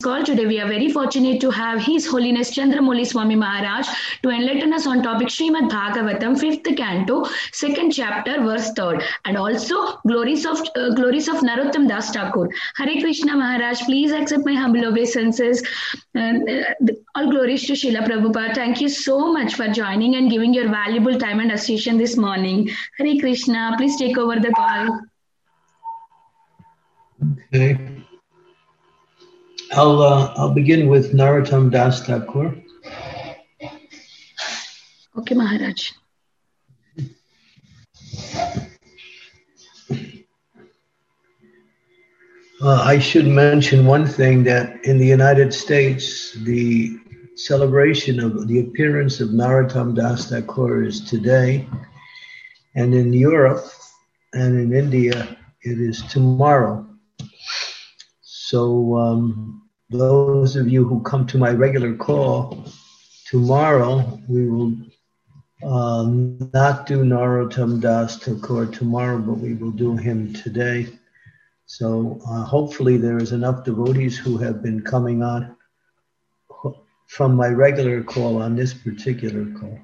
call. Today we are very fortunate to have His Holiness Chandramouli Swami Maharaj to enlighten us on topic Srimad Bhagavatam, 5th canto, 2nd chapter, verse 3rd, and also glories of Narottam Das Thakur. Hare Krishna Maharaj, please accept my humble obeisances. All glories to Srila Prabhupada. Thank you so much for joining and giving your valuable time and association this morning. Hare Krishna, please take over the call. Okay. I'll begin with Narottam Das Thakur. Okay, Maharaj. I should mention one thing, that in the United States, the celebration of the appearance of Narottam Das Thakur is today, and in Europe and in India, it is tomorrow. So those of you who come to my regular call, tomorrow we will not do Narottam Das Thakur tomorrow, but we will do him today. So hopefully there is enough devotees who have been coming on from my regular call on this particular call.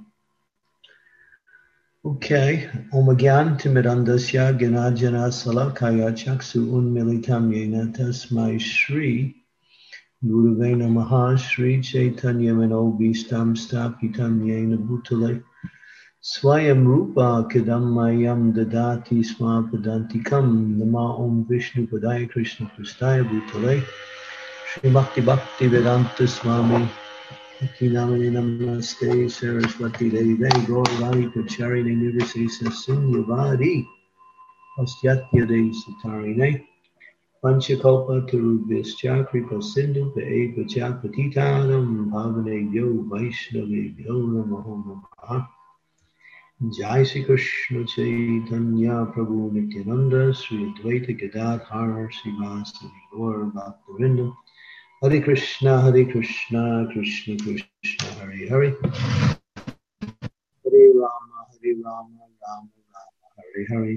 Okay. Om Gyan Timidandasya Gnanajana Salakaya Chaksu Unmilitam Yena Tasmai Shri Gurave Namaha Shri Chaitanya Manobhistam Stapitam Yena Bhutale Swayam Rupa Kadamayam Dadati Sma Padantikam Nama Om Vishnu Padaya Krishna Prastaya Bhutale Shri Bhakti Vedanta Swami Namani Namaste Saraswati Devi Gaurani Pacharine Nirvisesa Sunyavadi Pastyatya Devi Satarine Panchakalpa Turubhischa Kripa Sindhu Ve'eva Chapatitanam Bhavane Yo Vaishnave Yo Namaho Namaha Jai Sri Krishna Chaitanya Prabhu Nityananda Sri Advaita Gadadhar Srivasadi Gaur Bhaktivinoda Hare Krishna, Krishna Krishna, Hare Hare. Hare Rama, Rama Rama, Hare Hare.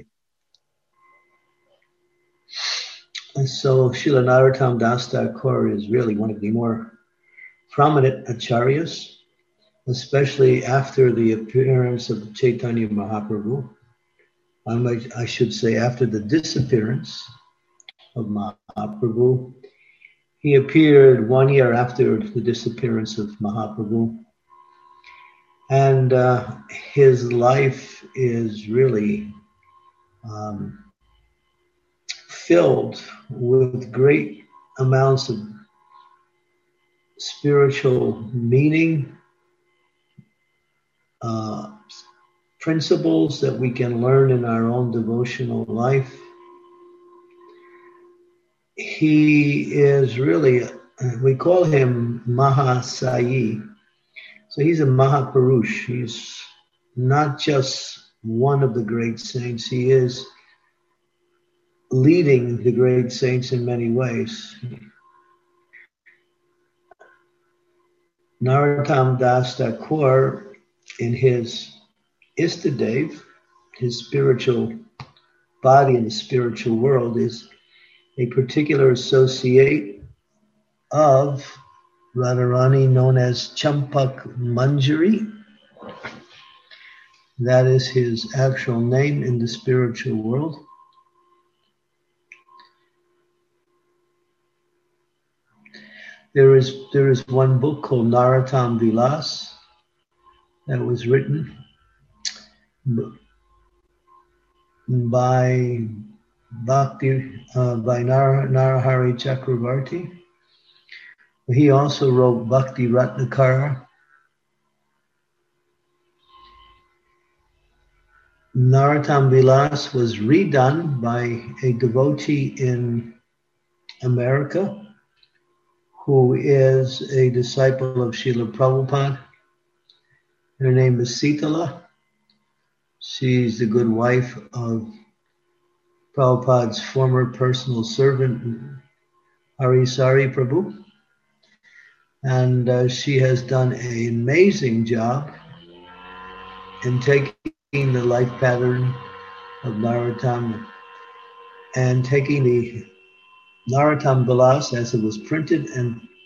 And so Srila Narottam Das Thakur is really one of the more prominent acharyas, especially after the appearance of Chaitanya Mahaprabhu. I should say after the disappearance of Mahaprabhu. He appeared 1 year after the disappearance of Mahaprabhu. And his life is really filled with great amounts of spiritual meaning, principles that we can learn in our own devotional life. He is really, we call him Mahasayi. So he's a Mahapurush. He's not just one of the great saints. He is leading the great saints in many ways. Narottam Das Thakur, in his Istadev, his spiritual body in the spiritual world, is a particular associate of Radharani known as Champak Manjari. That is his actual name in the spiritual world. There is one book called Narottam Vilas that was written by Narahari Chakravarti. He also wrote Bhakti Ratnakara. Narottam Vilas was redone by a devotee in America who is a disciple of Srila Prabhupada. Her name is Sitala. She's the good wife of Prabhupada's former personal servant, Harisari Prabhu. And she has done an amazing job in taking the life pattern of Narottam and taking the Narottam Vilas as it was printed and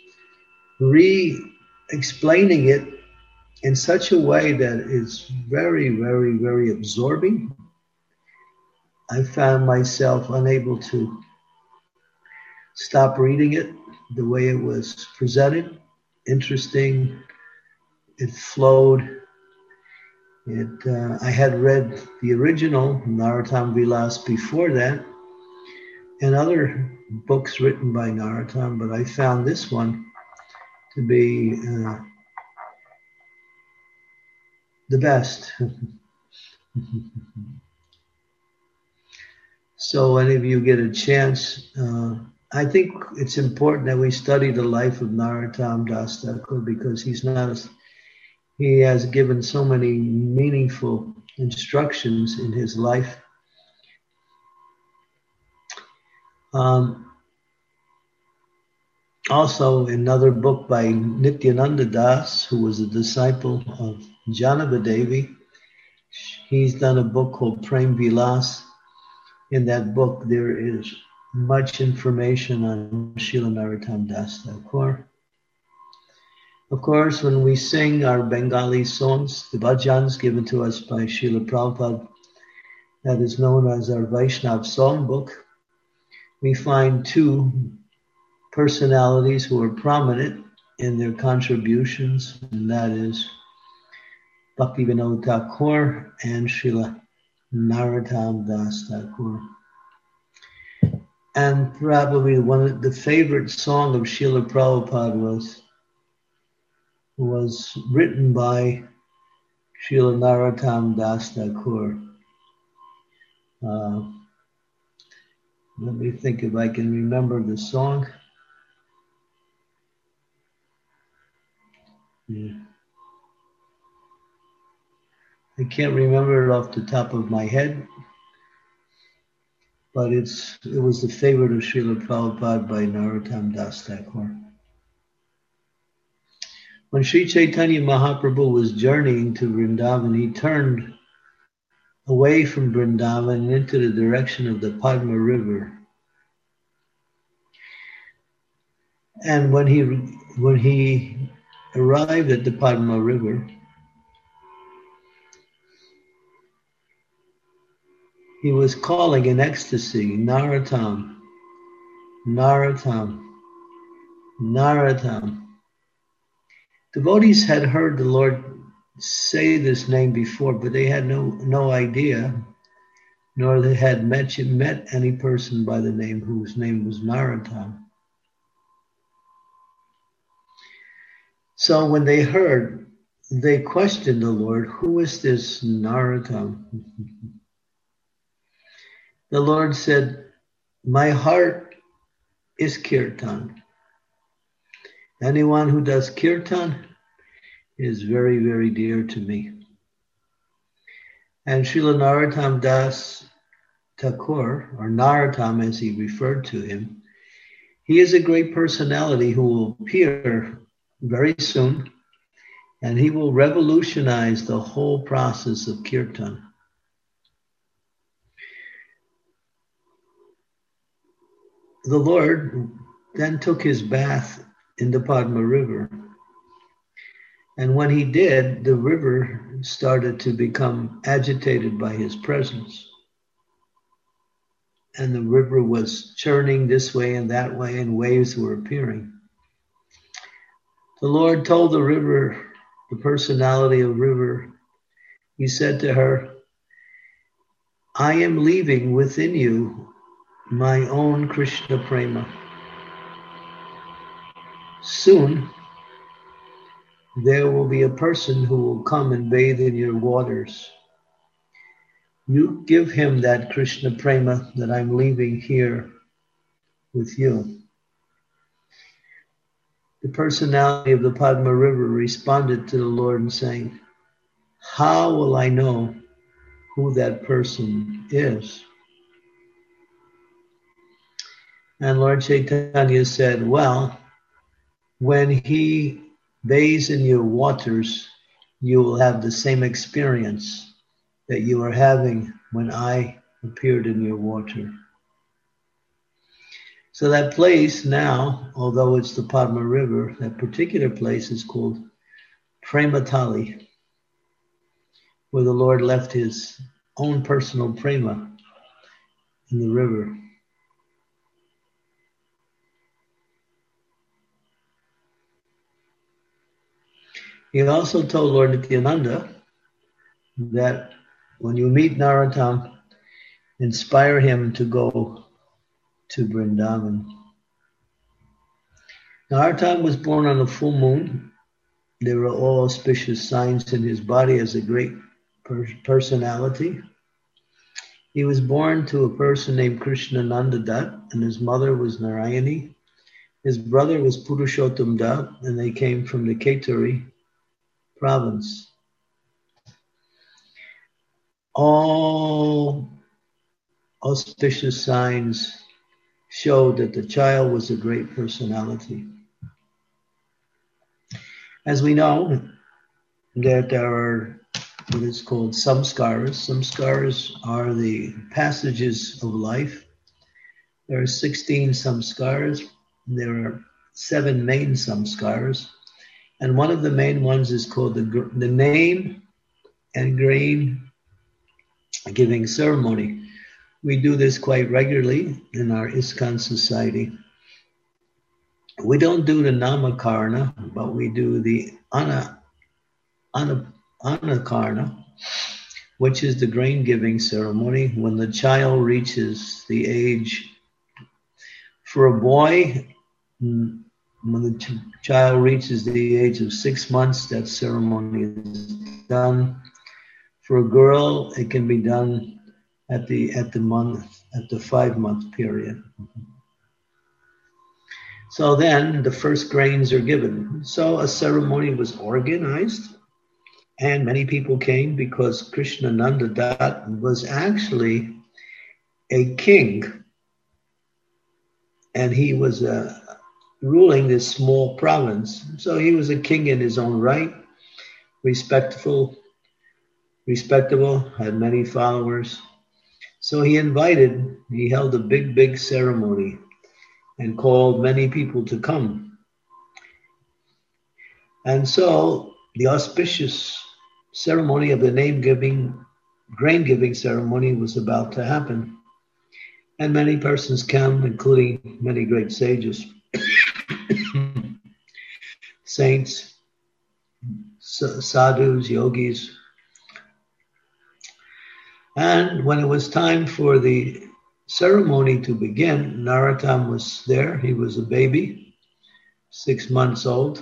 re-explaining it in such a way that it's very, very, very absorbing. I found myself unable to stop reading it the way it was presented. Interesting. It flowed. I had read the original Narottam Vilas before that and other books written by Narottam, but I found this one to be the best. So any of you get a chance, I think it's important that we study the life of Narottam Das Thakur because he has given so many meaningful instructions in his life. Also, another book by Nityananda Das, who was a disciple of Janava Devi. He's done a book called Prem Vilas. In that book, there is much information on Srila Narottam Das Thakur. Of course, when we sing our Bengali songs, the bhajans given to us by Srila Prabhupada, that is known as our Vaishnav songbook, we find two personalities who are prominent in their contributions, and that is Bhaktivinoda Thakur and Srila Narottam Das Thakur. And probably the favorite song of Srila Prabhupada was written by Srila Narottam Das Thakur. Let me think if I can remember the song. Yeah. I can't remember it off the top of my head, but it was the favorite of Srila Prabhupada by Narottam Das Thakur. When Sri Chaitanya Mahaprabhu was journeying to Vrindavan, he turned away from Vrindavan and into the direction of the Padma River. And when he arrived at the Padma River, he was calling in ecstasy, Narottam, Narottam, Narottam. Devotees had heard the Lord say this name before, but they had no idea, nor they had met any person by the name whose name was Narottam. So when they heard, they questioned the Lord, who is this Narottam? The Lord said, my heart is kirtan. Anyone who does kirtan is very, very dear to me. And Srila Narottam Das Thakur, or Narottam as he referred to him, he is a great personality who will appear very soon, and he will revolutionize the whole process of kirtan. The Lord then took his bath in the Padma River. And when he did, the river started to become agitated by his presence. And the river was churning this way and that way, and waves were appearing. The Lord told the river, the personality of river, he said to her, I am leaving within you my own Krishna Prema. Soon, there will be a person who will come and bathe in your waters. You give him that Krishna Prema that I'm leaving here with you. The personality of the Padma River responded to the Lord and saying, how will I know who that person is? And Lord Chaitanya said, well, when he bathes in your waters, you will have the same experience that you are having when I appeared in your water. So that place now, although it's the Padma River, that particular place is called Prematali, where the Lord left his own personal prema in the river. He also told Lord Nityananda that when you meet Narottam, inspire him to go to Vrindavan. Narottam was born on a full moon. There were all auspicious signs in his body as a great personality. He was born to a person named Krishnananda Dutt, and his mother was Narayani. His brother was Purushottam Dutt, and they came from the Kaituri province. All auspicious signs showed that the child was a great personality. As we know, that there are what is called samskaras. Samskaras are the passages of life. There are 16 samskaras. There are 7 main samskaras. And one of the main ones is called the name and grain giving ceremony. We do this quite regularly in our ISKCON society. We don't do the namakarna, but we do the anakarna, which is the grain giving ceremony when the child reaches the age. For a boy, when the child reaches the age of 6 months, that ceremony is done. For a girl, it can be done at the 5-month period. So then the first grains are given. So a ceremony was organized, and many people came because Krishnananda Dutt was actually a king, and he was ruling this small province. So he was a king in his own right, respectable, had many followers. So he held a big ceremony and called many people to come. And so the auspicious ceremony of the grain giving ceremony was about to happen. And many persons came, including many great sages, saints, sadhus, yogis. And when it was time for the ceremony to begin, Narottam was there. He was a baby, 6 months old.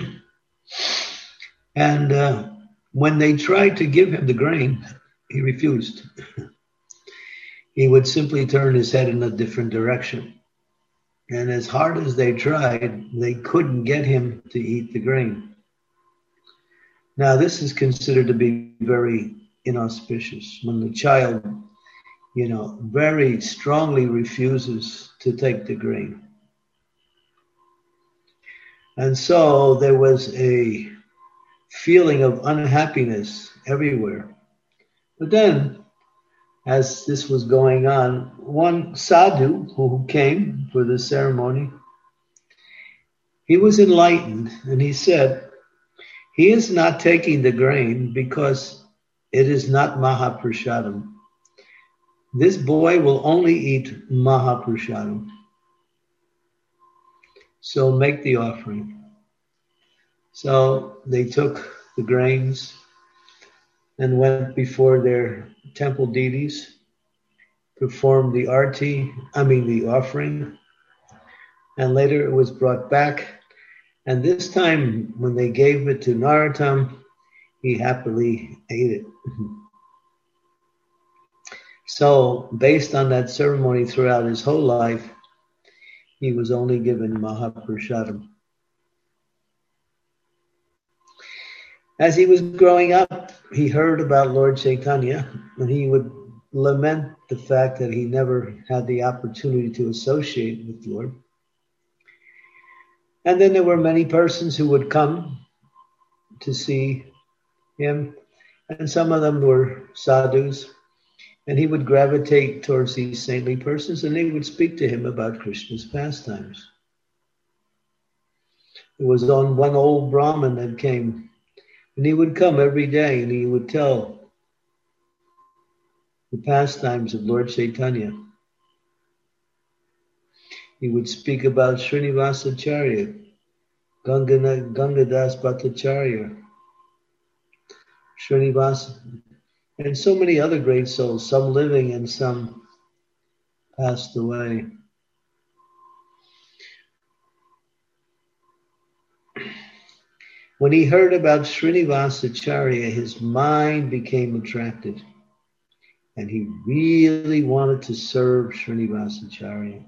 And when they tried to give him the grain, he refused. He would simply turn his head in a different direction. And as hard as they tried, they couldn't get him to eat the grain. Now, this is considered to be very inauspicious when the child, very strongly refuses to take the grain. And so there was a feeling of unhappiness everywhere. But then, as this was going on, one sadhu who came for the ceremony, he was enlightened, and he said, he is not taking the grain because it is not Mahaprasadam. This boy will only eat Mahaprasadam. So make the offering. So they took the grains and went before their temple deities, performed the offering, and later it was brought back. And this time, when they gave it to Narottam, he happily ate it. So, based on that ceremony throughout his whole life, he was only given Mahaprasadam. As he was growing up, he heard about Lord Chaitanya, and he would lament the fact that he never had the opportunity to associate with Lord. And then there were many persons who would come to see him, and some of them were sadhus, And he would gravitate towards these saintly persons, and they would speak to him about Krishna's pastimes. There was one old Brahmin that came, and he would come every day, and he would tell the pastimes of Lord Chaitanya. He would speak about Srinivasacharya, Gangadas Bhattacharya, Srinivasa, and so many other great souls, some living and some passed away. When he heard about Srinivasacharya, his mind became attracted, and he really wanted to serve Srinivasacharya.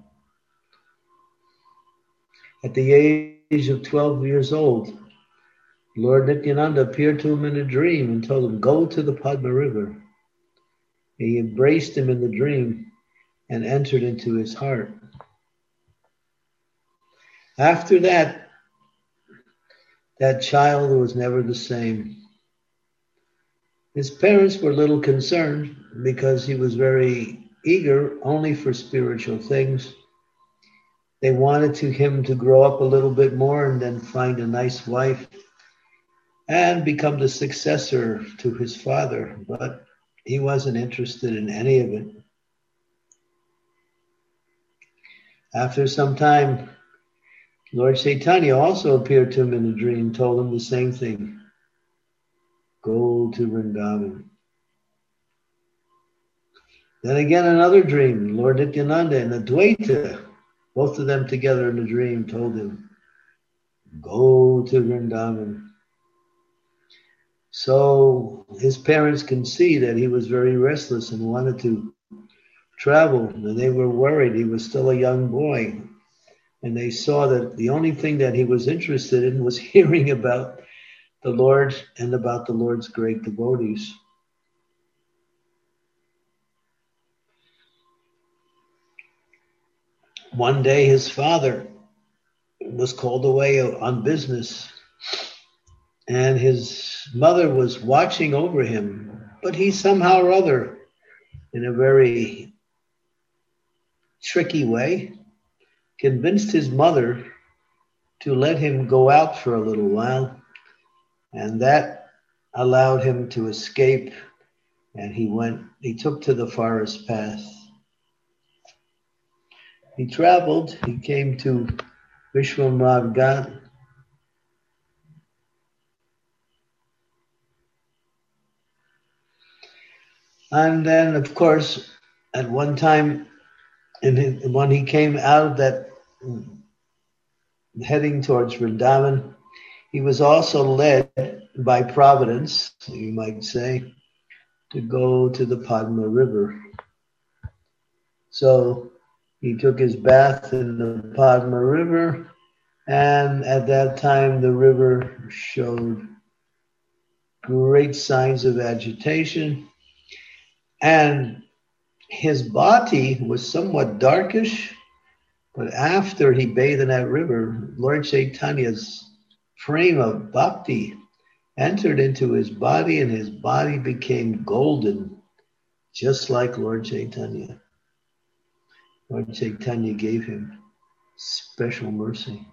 At the age of 12 years old, Lord Nityananda appeared to him in a dream and told him, go to the Padma River. He embraced him in the dream and entered into his heart. After that, that child was never the same. His parents were a little concerned because he was very eager only for spiritual things. They wanted him to grow up a little bit more and then find a nice wife and become the successor to his father, but he wasn't interested in any of it. After some time, Lord Chaitanya also appeared to him in a dream, told him the same thing. Go to Vrindavan. Then again, another dream, Lord Nityananda and Advaita, both of them together in a dream, told him, go to Vrindavan. So his parents can see that he was very restless and wanted to travel, and they were worried. He was still a young boy, and they saw that the only thing that he was interested in was hearing about the Lord and about the Lord's great devotees. One day his father was called away on business, and his mother was watching over him, but he somehow or other, in a very tricky way, convinced his mother to let him go out for a little while, and that allowed him to escape, and he took to the forest path. He traveled, he came to Vishwanath Ghat, and then, of course, at one time, when he came out of that, heading towards Vrindavan, he was also led by Providence, you might say, to go to the Padma River. So he took his bath in the Padma River, and at that time the river showed great signs of agitation, and his body was somewhat darkish, but after he bathed in that river, Lord Chaitanya's frame of bhakti entered into his body, and his body became golden, just like Lord Chaitanya. Lord Chaitanya gave him special mercy.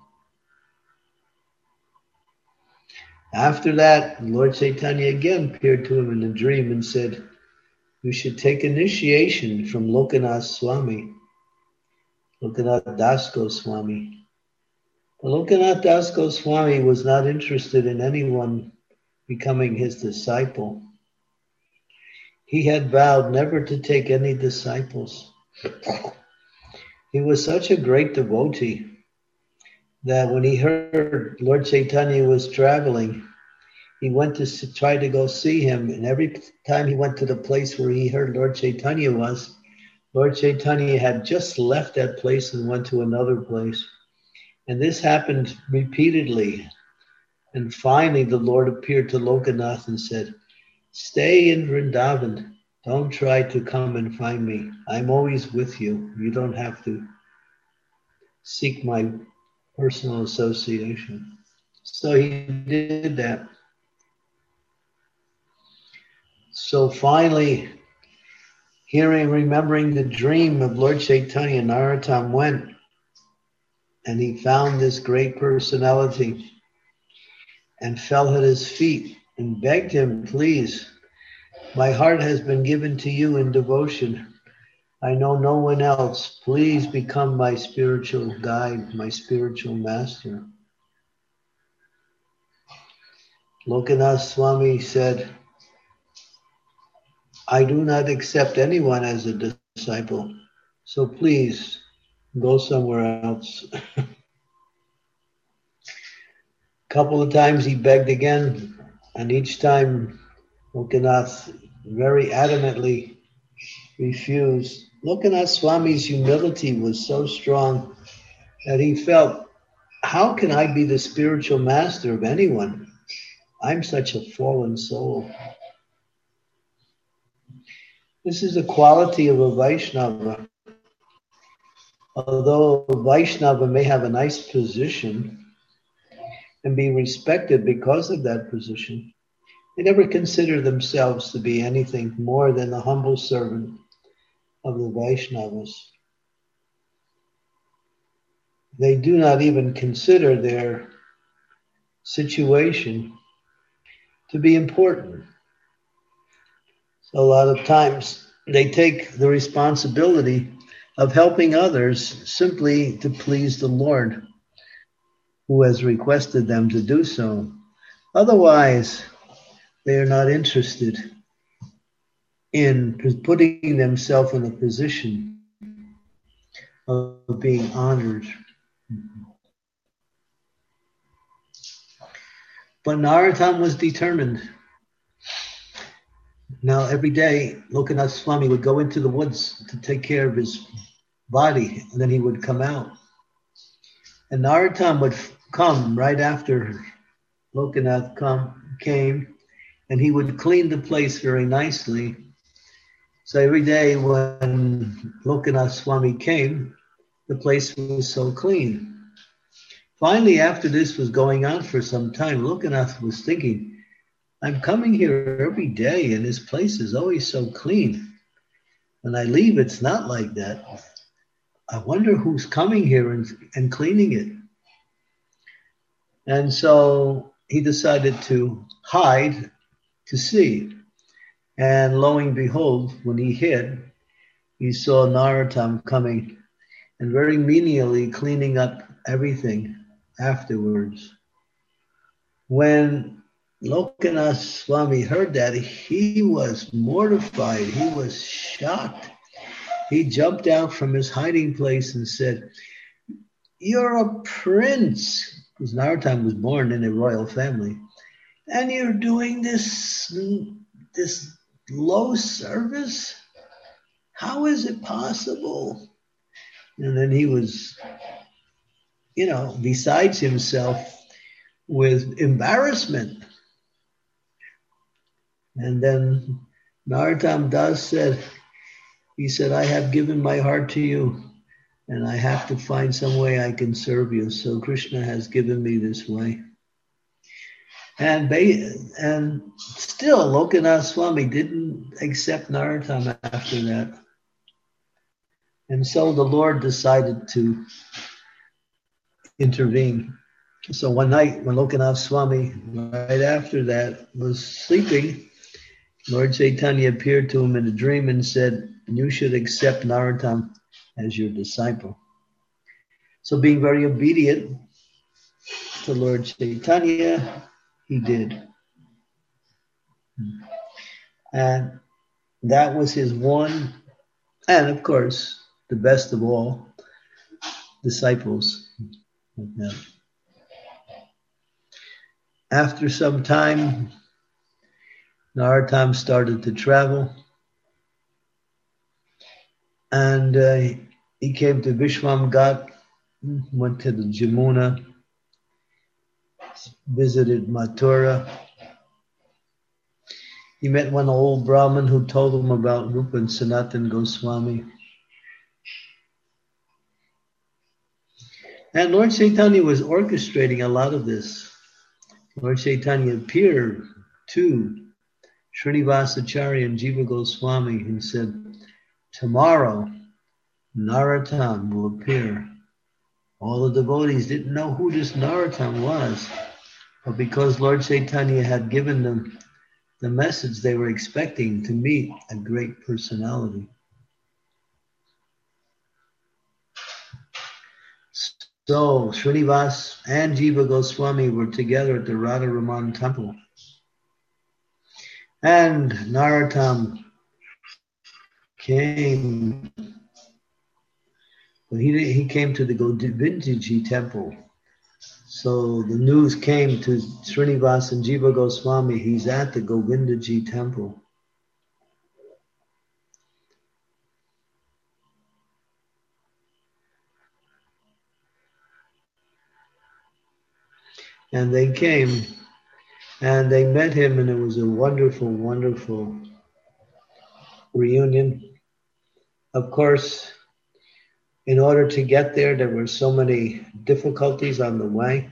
After that, Lord Chaitanya again appeared to him in a dream and said, you should take initiation from Lokanath Swami, Lokanath Das Goswami. But Lokanath Das Goswami was not interested in anyone becoming his disciple. He had vowed never to take any disciples. He was such a great devotee that when he heard Lord Chaitanya was traveling, he went to try to go see him. And every time he went to the place where he heard Lord Chaitanya was, Lord Chaitanya had just left that place and went to another place. And this happened repeatedly. And finally, the Lord appeared to Lokanath and said, stay in Vrindavan. Don't try to come and find me. I'm always with you. You don't have to seek my personal association. So he did that. So finally, remembering the dream of Lord Chaitanya, Narottam went and he found this great personality and fell at his feet and begged him, please, my heart has been given to you in devotion. I know no one else. Please become my spiritual guide, my spiritual master. Lokanath Swami said, I do not accept anyone as a disciple, so please go somewhere else. A couple of times he begged again, and each time Lokanath very adamantly refused. Lokanath Swami's humility was so strong that he felt, how can I be the spiritual master of anyone? I'm such a fallen soul. This is a quality of a Vaishnava. Although a Vaishnava may have a nice position and be respected because of that position, they never consider themselves to be anything more than the humble servant of the Vaishnavas. They do not even consider their situation to be important. So a lot of times they take the responsibility of helping others simply to please the Lord, who has requested them to do so. Otherwise, they are not interested in putting themselves in a position of being honored. But Narottam was determined. Now, every day, Lokanath Swami would go into the woods to take care of his body, and then he would come out. And Narottam would come right after Lokanath came, and he would clean the place very nicely. So every day when Lokanath Swami came, the place was so clean. Finally, after this was going on for some time, Lokanath was thinking, I'm coming here every day and this place is always so clean. When I leave, it's not like that. I wonder who's coming here and cleaning it. And so he decided to hide to see. And lo and behold, when he hid, he saw Narottam coming and very menially cleaning up everything afterwards. When Lokanath Swami heard that, he was mortified. He was shocked. He jumped out from his hiding place and said, you're a prince, because Narottam was born in a royal family, and you're doing this low service? How is it possible? And then he was, besides himself with embarrassment. And then Narottam Das said, I have given my heart to you, and I have to find some way I can serve you. So Krishna has given me this way. And still, Lokanath Swami didn't accept Narottam after that. And so the Lord decided to intervene. So one night when Lokanath Swami, right after that, was sleeping, Lord Chaitanya appeared to him in a dream and said, you should accept Narottam as your disciple. So being very obedient to Lord Chaitanya, he did. And that was his one, and of course, the best of all, disciples. After some time, Narottam started to travel, and he came to Vishwam Ghat, went to the Jamuna, visited Mathura. He met one old Brahmin who told him about Rupa and Sanatan Goswami. And Lord Chaitanya was orchestrating a lot of this. Lord Chaitanya appeared to Srinivasacharya and Jiva Goswami and said, tomorrow Narottam will appear. All the devotees didn't know who this Narottam was, but because Lord Chaitanya had given them the message, they were expecting to meet a great personality. So Srinivas and Jiva Goswami were together at the Radha Raman temple. And Narottam came, but he came to the Govindaji temple. So the news came to Srinivas and Jiva Goswami, he's at the Govindaji temple. And they came and they met him, and it was a wonderful, wonderful reunion. Of course, in order to get there, there were so many difficulties on the way.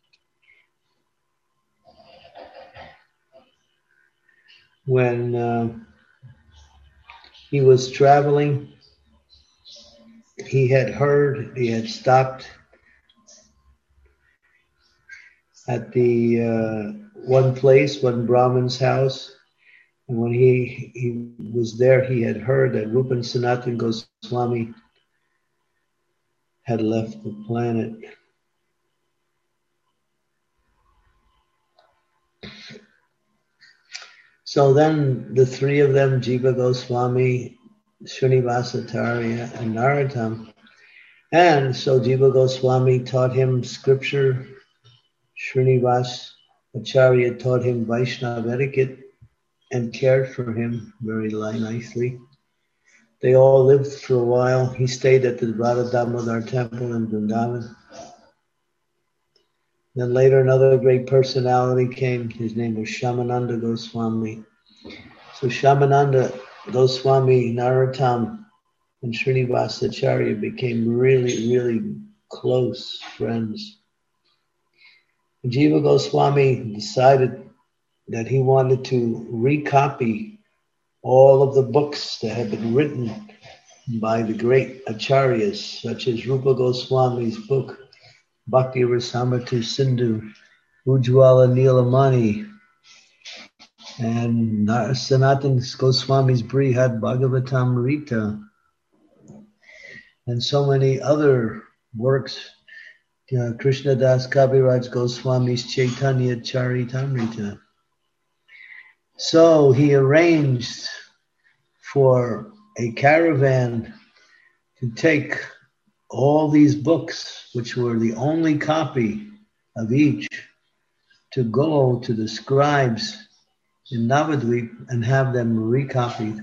When he was traveling, he had stopped at the one Brahmin's house. And when he was there, he had heard that Rupan Sanatan Goswami had left the planet. So then the three of them, Jiva Goswami, Srinivasacharya, and Narottam, and so Jiva Goswami taught him scripture, Srinivasacharya taught him Vaishnava etiquette and cared for him very nicely. They all lived for a while. He stayed at the Radha Damodar temple in Vrindavan. Then later another great personality came. His name was Shyamananda Goswami. So Shyamananda Goswami, Narottam, and Srinivasacharya became really, really close friends. Jiva Goswami decided that he wanted to recopy all of the books that had been written by the great acharyas, such as Rupa Goswami's book, Bhakti Rasamrita Sindhu, Ujjwala Nilamani, and Sanatan Goswami's Brihad Bhagavatamrita, and so many other works, Krishnadas Kaviraj Goswami's Chaitanya Charitamrita. So he arranged for a caravan to take all these books, which were the only copy of each, to go to the scribes in Navadvip and have them recopied.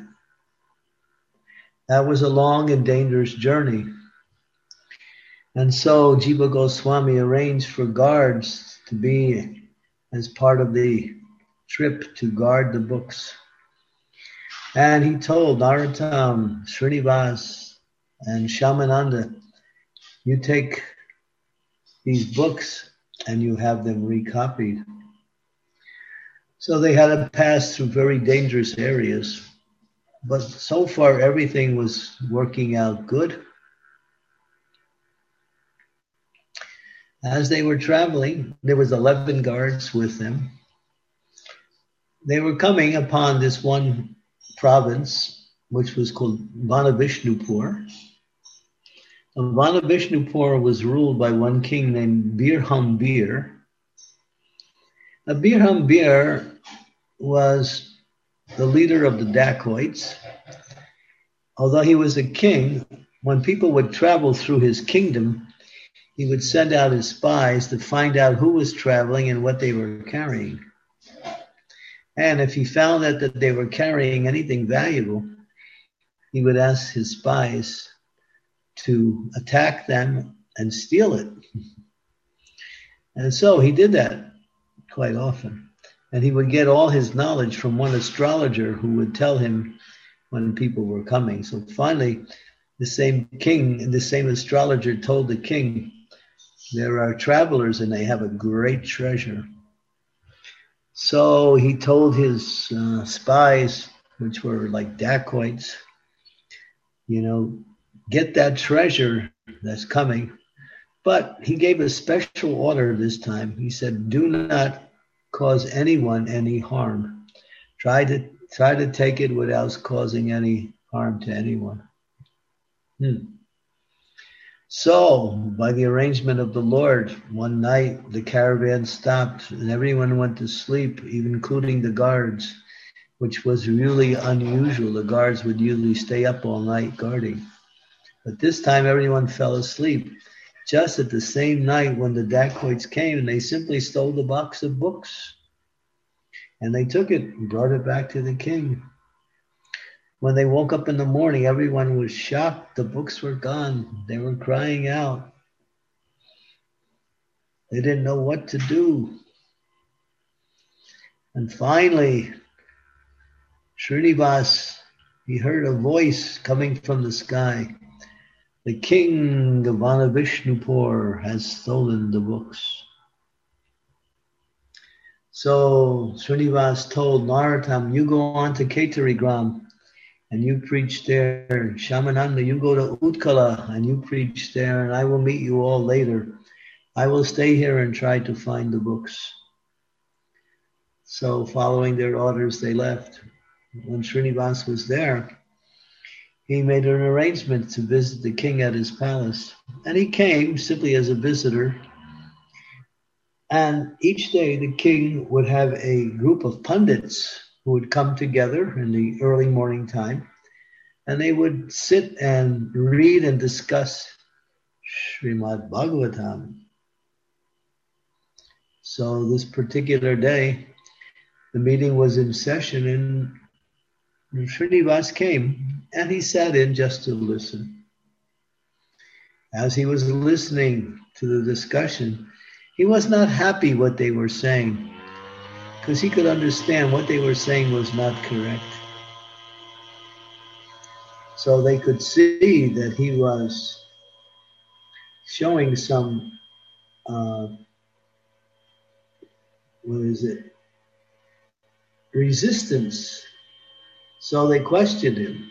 That was a long and dangerous journey. And so Jiva Goswami arranged for guards to be as part of the trip to guard the books. And he told Narottam, Srinivas, and Shyamananda, you take these books and you have them recopied. So they had to pass through very dangerous areas. But so far everything was working out good. As they were traveling, there was 11 guards with them. They were coming upon this one province, which was called Vanavishnupur. And Vanavishnupur was ruled by one king named Birhambir. Now, Birhambir was the leader of the dacoits. Although he was a king, when people would travel through his kingdom, he would send out his spies to find out who was traveling and what they were carrying. And if he found out that they were carrying anything valuable, he would ask his spies to attack them and steal it. And so he did that quite often. And he would get all his knowledge from one astrologer who would tell him when people were coming. So finally, the same king, the same astrologer told the king, there are travelers and they have a great treasure. So he told his spies, which were like dacoits, get that treasure that's coming. But he gave a special order this time. He said, do not cause anyone any harm. Try to take it without causing any harm to anyone. So, by the arrangement of the Lord, one night the caravan stopped and everyone went to sleep, even including the guards, which was really unusual. The guards would usually stay up all night guarding. But this time everyone fell asleep. Just at the same night when the dacoits came, and they simply stole the box of books. And they took it and brought it back to the king. When they woke up in the morning, everyone was shocked. The books were gone. They were crying out. They didn't know what to do. And finally, Srinivas, he heard a voice coming from the sky. The king of Vanavishnupur has stolen the books. So Srinivas told Narottam, you go on to Ketarigram and you preach there. Shamananda, you go to Utkala and you preach there, and I will meet you all later. I will stay here and try to find the books. So following their orders, they left. When Srinivas was there, he made an arrangement to visit the king at his palace. And he came simply as a visitor. And each day the king would have a group of pundits who would come together in the early morning time. And they would sit and read and discuss Srimad Bhagavatam. So this particular day, the meeting was in session, and Srinivas came, and he sat in just to listen. As he was listening to the discussion, he was not happy what they were saying, because he could understand what they were saying was not correct. So they could see that he was showing some, resistance. So they questioned him.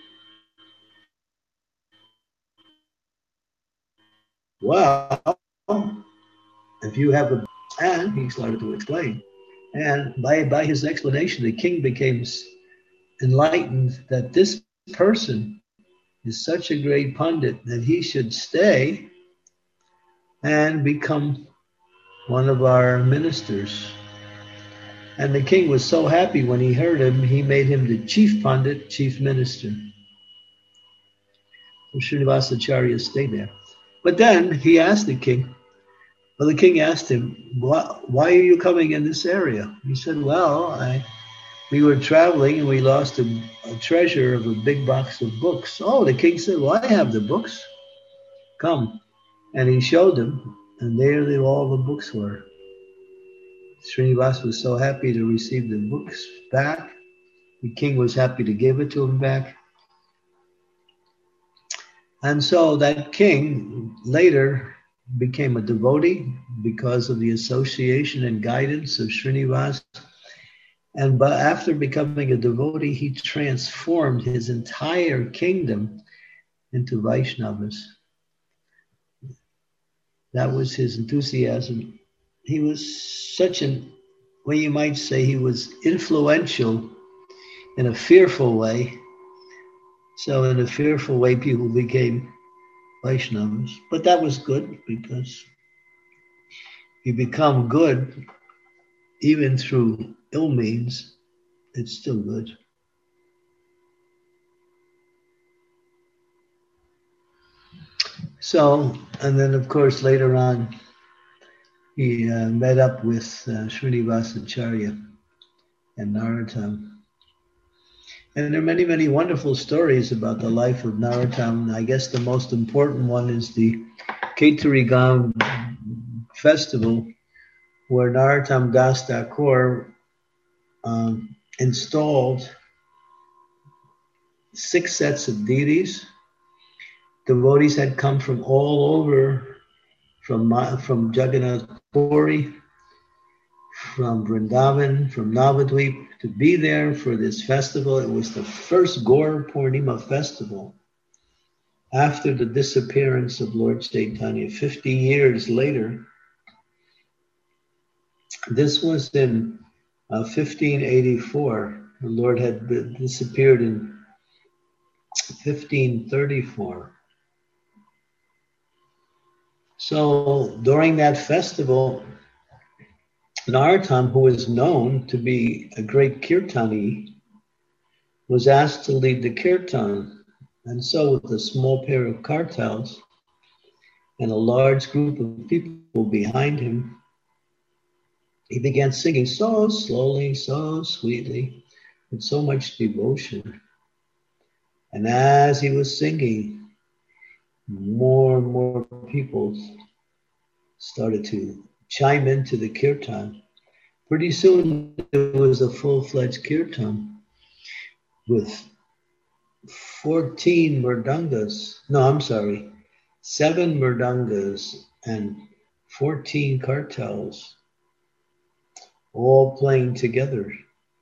Well, if you have a... And he started to explain. And by his explanation, the king became enlightened that this person is such a great pundit that he should stay and become one of our ministers. And the king was so happy when he heard him, he made him the chief pundit, chief minister. So Srinivasacharya stayed there. But then he asked the king, the king asked him, why are you coming in this area? He said, we were traveling and we lost a treasure of a big box of books. Oh, the king said, I have the books. Come. And he showed them, and there all the books were. Srinivas was so happy to receive the books back. The king was happy to give it to him back. And so that king later became a devotee because of the association and guidance of Srinivas. And after becoming a devotee, he transformed his entire kingdom into Vaishnavas. That was his enthusiasm. He was you might say he was influential in a fearful way. So in a fearful way, people became Vaishnavas. But that was good, because you become good even through ill means, it's still good. So, and then of course later on, he met up with Srinivasacharya and Narottam. And there are many, many wonderful stories about the life of Narottam. I guess the most important one is the Ketarigam festival, where Narottam Das Thakur installed 6 sets of deities. Devotees had come from all over, from Jagannath Puri, from Vrindavan, from Navadvip, to be there for this festival. It was the first Gaur Purnima festival. after the disappearance of Lord Chaitanya, 50 years later. This was in 1584. The Lord had disappeared in 1534. So during that festival, Narottam, who is known to be a great kirtani, was asked to lead the kirtan. And so with a small pair of kartals and a large group of people behind him, he began singing so slowly, so sweetly, with so much devotion. And as he was singing, more and more people started to chime into the kirtan. Pretty soon, it was a full-fledged kirtan with 7 murdangas and 14 kartals, all playing together.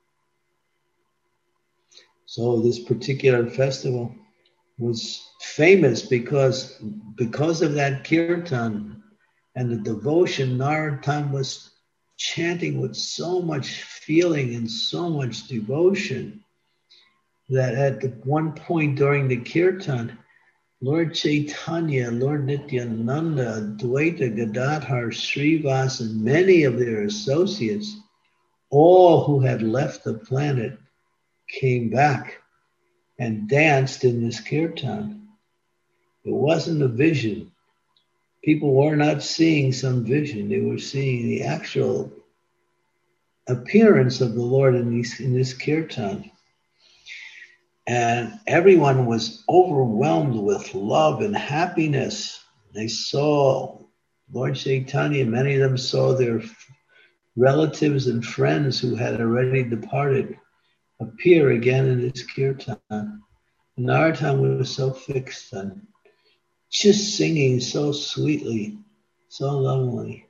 So this particular festival was famous because of that kirtan and the devotion. Narottam was chanting with so much feeling and so much devotion that at one point during the kirtan, Lord Chaitanya, Lord Nityananda, Dvaita Gadadhar, Srivas, and many of their associates, all who had left the planet, came back and danced in this kirtan. It wasn't a vision. People were not seeing some vision. They were seeing the actual appearance of the Lord in this kirtan. And everyone was overwhelmed with love and happiness. They saw Lord Chaitanya. Many of them saw their relatives and friends who had already departed appear again in this kirtan. And Narottam was so fixed on just singing so sweetly, so lovingly.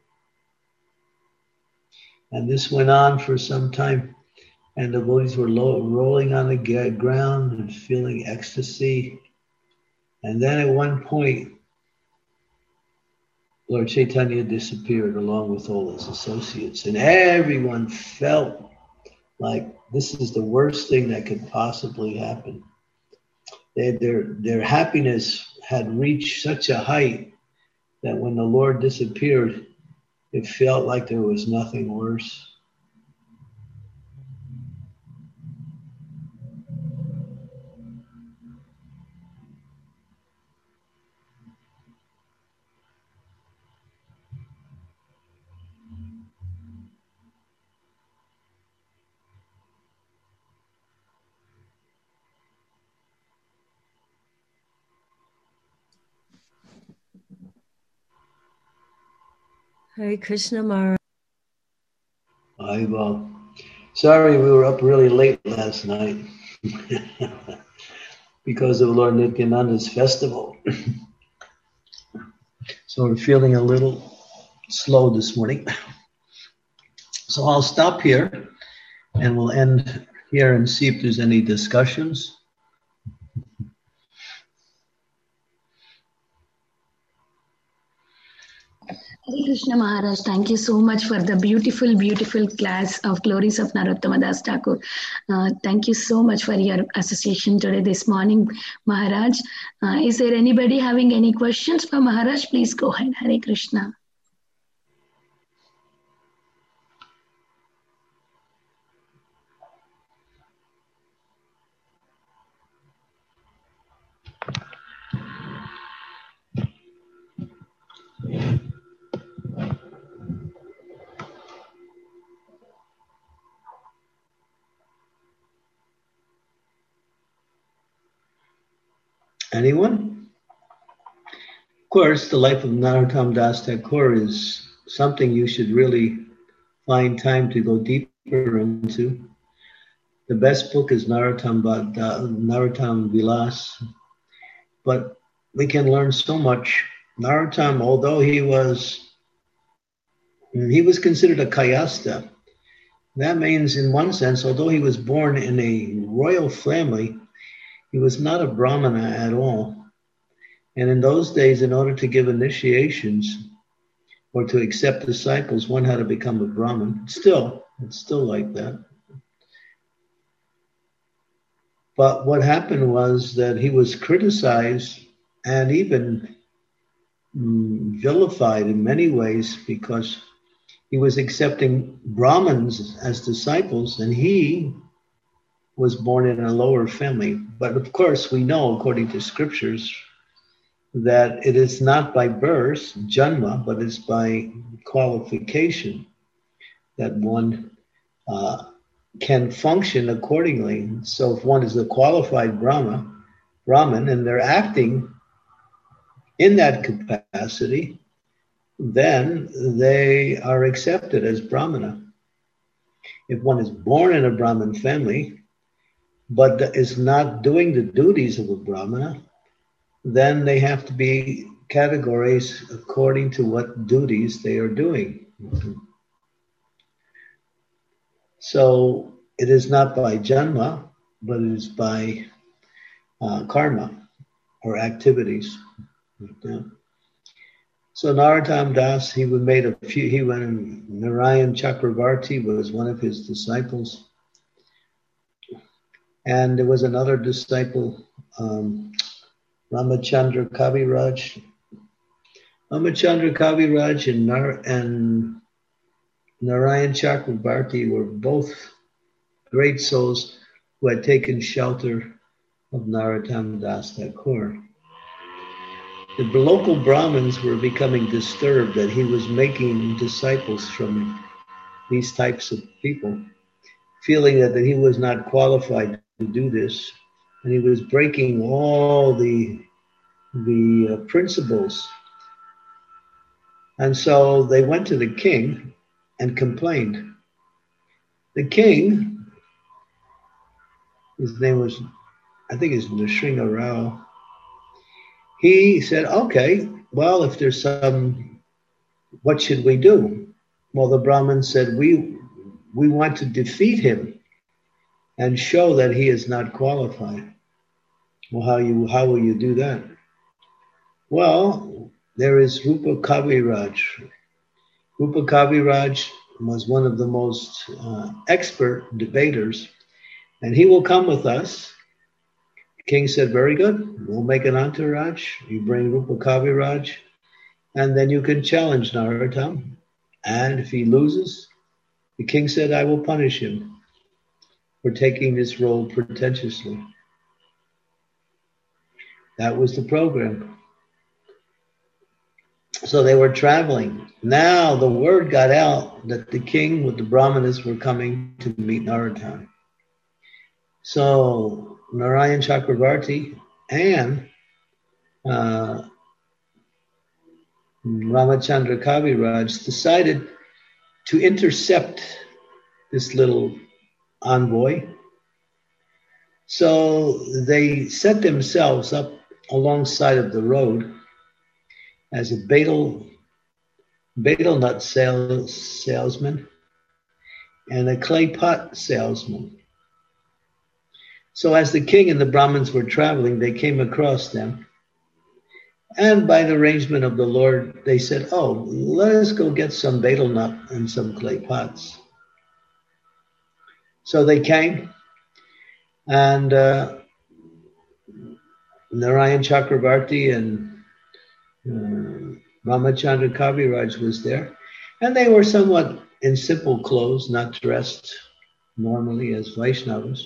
And this went on for some time. And the devotees were rolling on the ground and feeling ecstasy. And then at one point, Lord Chaitanya disappeared along with all his associates. And everyone felt like this is the worst thing that could possibly happen. Their happiness had reached such a height that when the Lord disappeared, it felt like there was nothing worse. Hare Krishna Maharaj. Sorry, we were up really late last night because of Lord Nityananda's festival. So we're feeling a little slow this morning. So I'll stop here and we'll end here and see if there's any discussions. Hare Krishna Maharaj, thank you so much for the beautiful, beautiful class of Glories of Narottama Das Thakur. Thank you so much for your association today, this morning, Maharaj. Is there anybody having any questions for Maharaj? Please go ahead. Hare Krishna. Anyone? Of course, the life of Narottam Das Thakur is something you should really find time to go deeper into. The best book is Narottam Vilas, but we can learn so much. Narottam, although he was considered a kayasta. That means, in one sense, although he was born in a royal family, he was not a brahmana at all. And in those days, in order to give initiations or to accept disciples, one had to become a Brahmin. It's still like that. But what happened was that he was criticized and even vilified in many ways because he was accepting Brahmins as disciples, and he was born in a lower family. But of course, we know, according to scriptures, that it is not by birth, janma, but it's by qualification that one can function accordingly. So if one is a qualified Brahmin, and they're acting in that capacity, then they are accepted as Brahmana. If one is born in a Brahmin family, but is not doing the duties of a Brahmana, then they have to be categorized according to what duties they are doing. So it is not by janma, but it is by karma or activities. Yeah. So Narottam Das, Narayan Chakravarti was one of his disciples. And there was another disciple, Ramachandra Kaviraj. Ramachandra Kaviraj and Narayan Chakravarti were both great souls who had taken shelter of Narottam Das Thakur. The local Brahmins were becoming disturbed that he was making disciples from these types of people, feeling that he was not qualified to do this, and he was breaking all the principles. And so they went to the king and complained. The king, his name was, I think it's Nrsinga Rao, he said, okay, well, if there's what should we do? Well, the Brahmin said, we want to defeat him and show that he is not qualified. Well, how will you do that? Well, there is Rupa Kaviraj. Rupa Kaviraj was one of the most expert debaters, and he will come with us. The king said, very good, we'll make an entourage. You bring Rupa Kaviraj, and then you can challenge Narottam. And if he loses, the king said, I will punish him for taking this role pretentiously. That was the program. So they were traveling. Now the word got out that the king with the Brahmanas were coming to meet Narottam. So Narayan Chakravarti and Ramachandra Kaviraj decided to intercept this little envoy. So they set themselves up alongside of the road as a betel nut salesman and a clay pot salesman. So as the king and the Brahmins were traveling, they came across them. And by the arrangement of the Lord, they said, oh, let us go get some betel nut and some clay pots. So they came, and Narayan Chakravarti and Ramachandra Kaviraj was there. And they were somewhat in simple clothes, not dressed normally as Vaishnavas.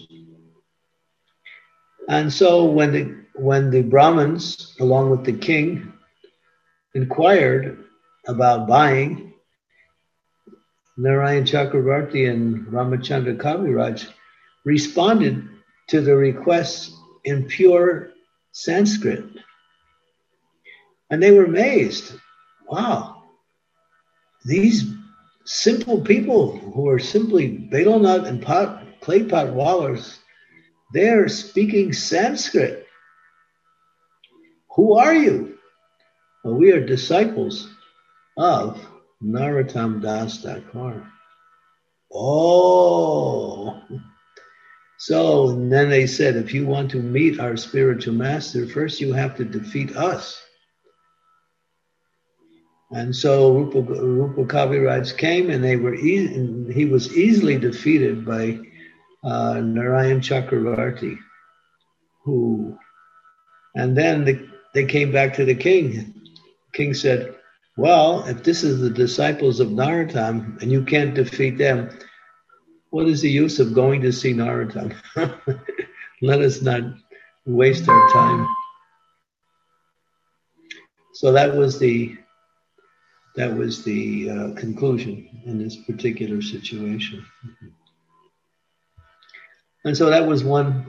And so when the Brahmins, along with the king, inquired about buying, Narayan Chakravarti and Ramachandra Kaviraj responded to the request in pure Sanskrit. And they were amazed. Wow, these simple people who are simply betel nut and clay pot wallers, they're speaking Sanskrit. Who are you? Well, we are disciples of Narottam Das Thakur. Oh, So and then they said, if you want to meet our spiritual master, first you have to defeat us. And so Rupa Kaviraj came, and he was easily defeated by Narayan Chakravarti, and then they came back to the king. The king said, well, if this is the disciples of Narottam and you can't defeat them, what is the use of going to see Narottam? Let us not waste our time. So that was the conclusion in this particular situation. And so that was one.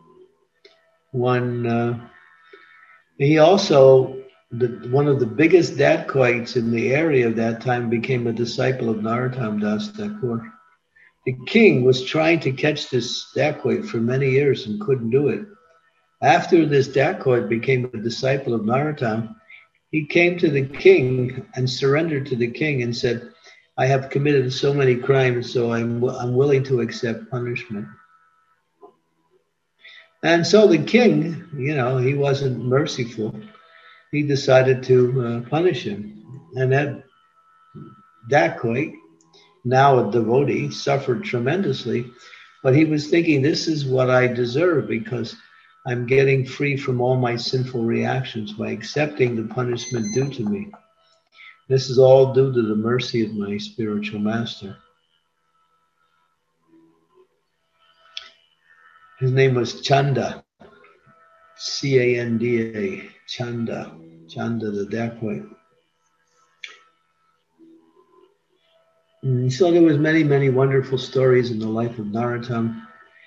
He also, one of the biggest dacoits in the area of that time, became a disciple of Narottam Das Thakur. The king was trying to catch this dacoit for many years and couldn't do it. After this dacoit became a disciple of Narottam, he came to the king and surrendered to the king and said, I have committed so many crimes, so I'm willing to accept punishment. And so the king, he wasn't merciful. He decided to punish him. And that dacoit, now a devotee, suffered tremendously. But he was thinking, this is what I deserve because I'm getting free from all my sinful reactions by accepting the punishment due to me. This is all due to the mercy of my spiritual master. His name was Chanda, Chanda, Chanda the dacoit. So there was many, many wonderful stories in the life of Narottam.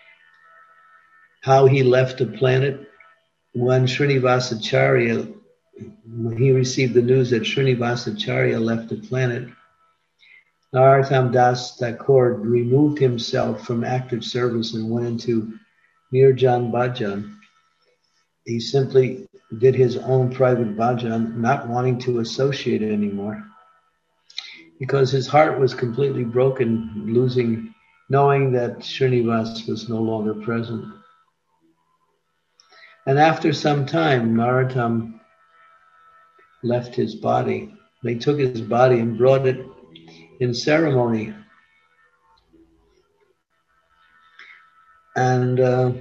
How he left the planet when Srinivasacharya, when he received the news that Srinivasacharya left the planet, Narottam Das Thakur removed himself from active service and went into Nirjan Bhajan. He simply did his own private bhajan, not wanting to associate anymore, because his heart was completely broken, knowing that Srinivas was no longer present. And after some time, Narottam left his body. They took his body and brought it in ceremony. And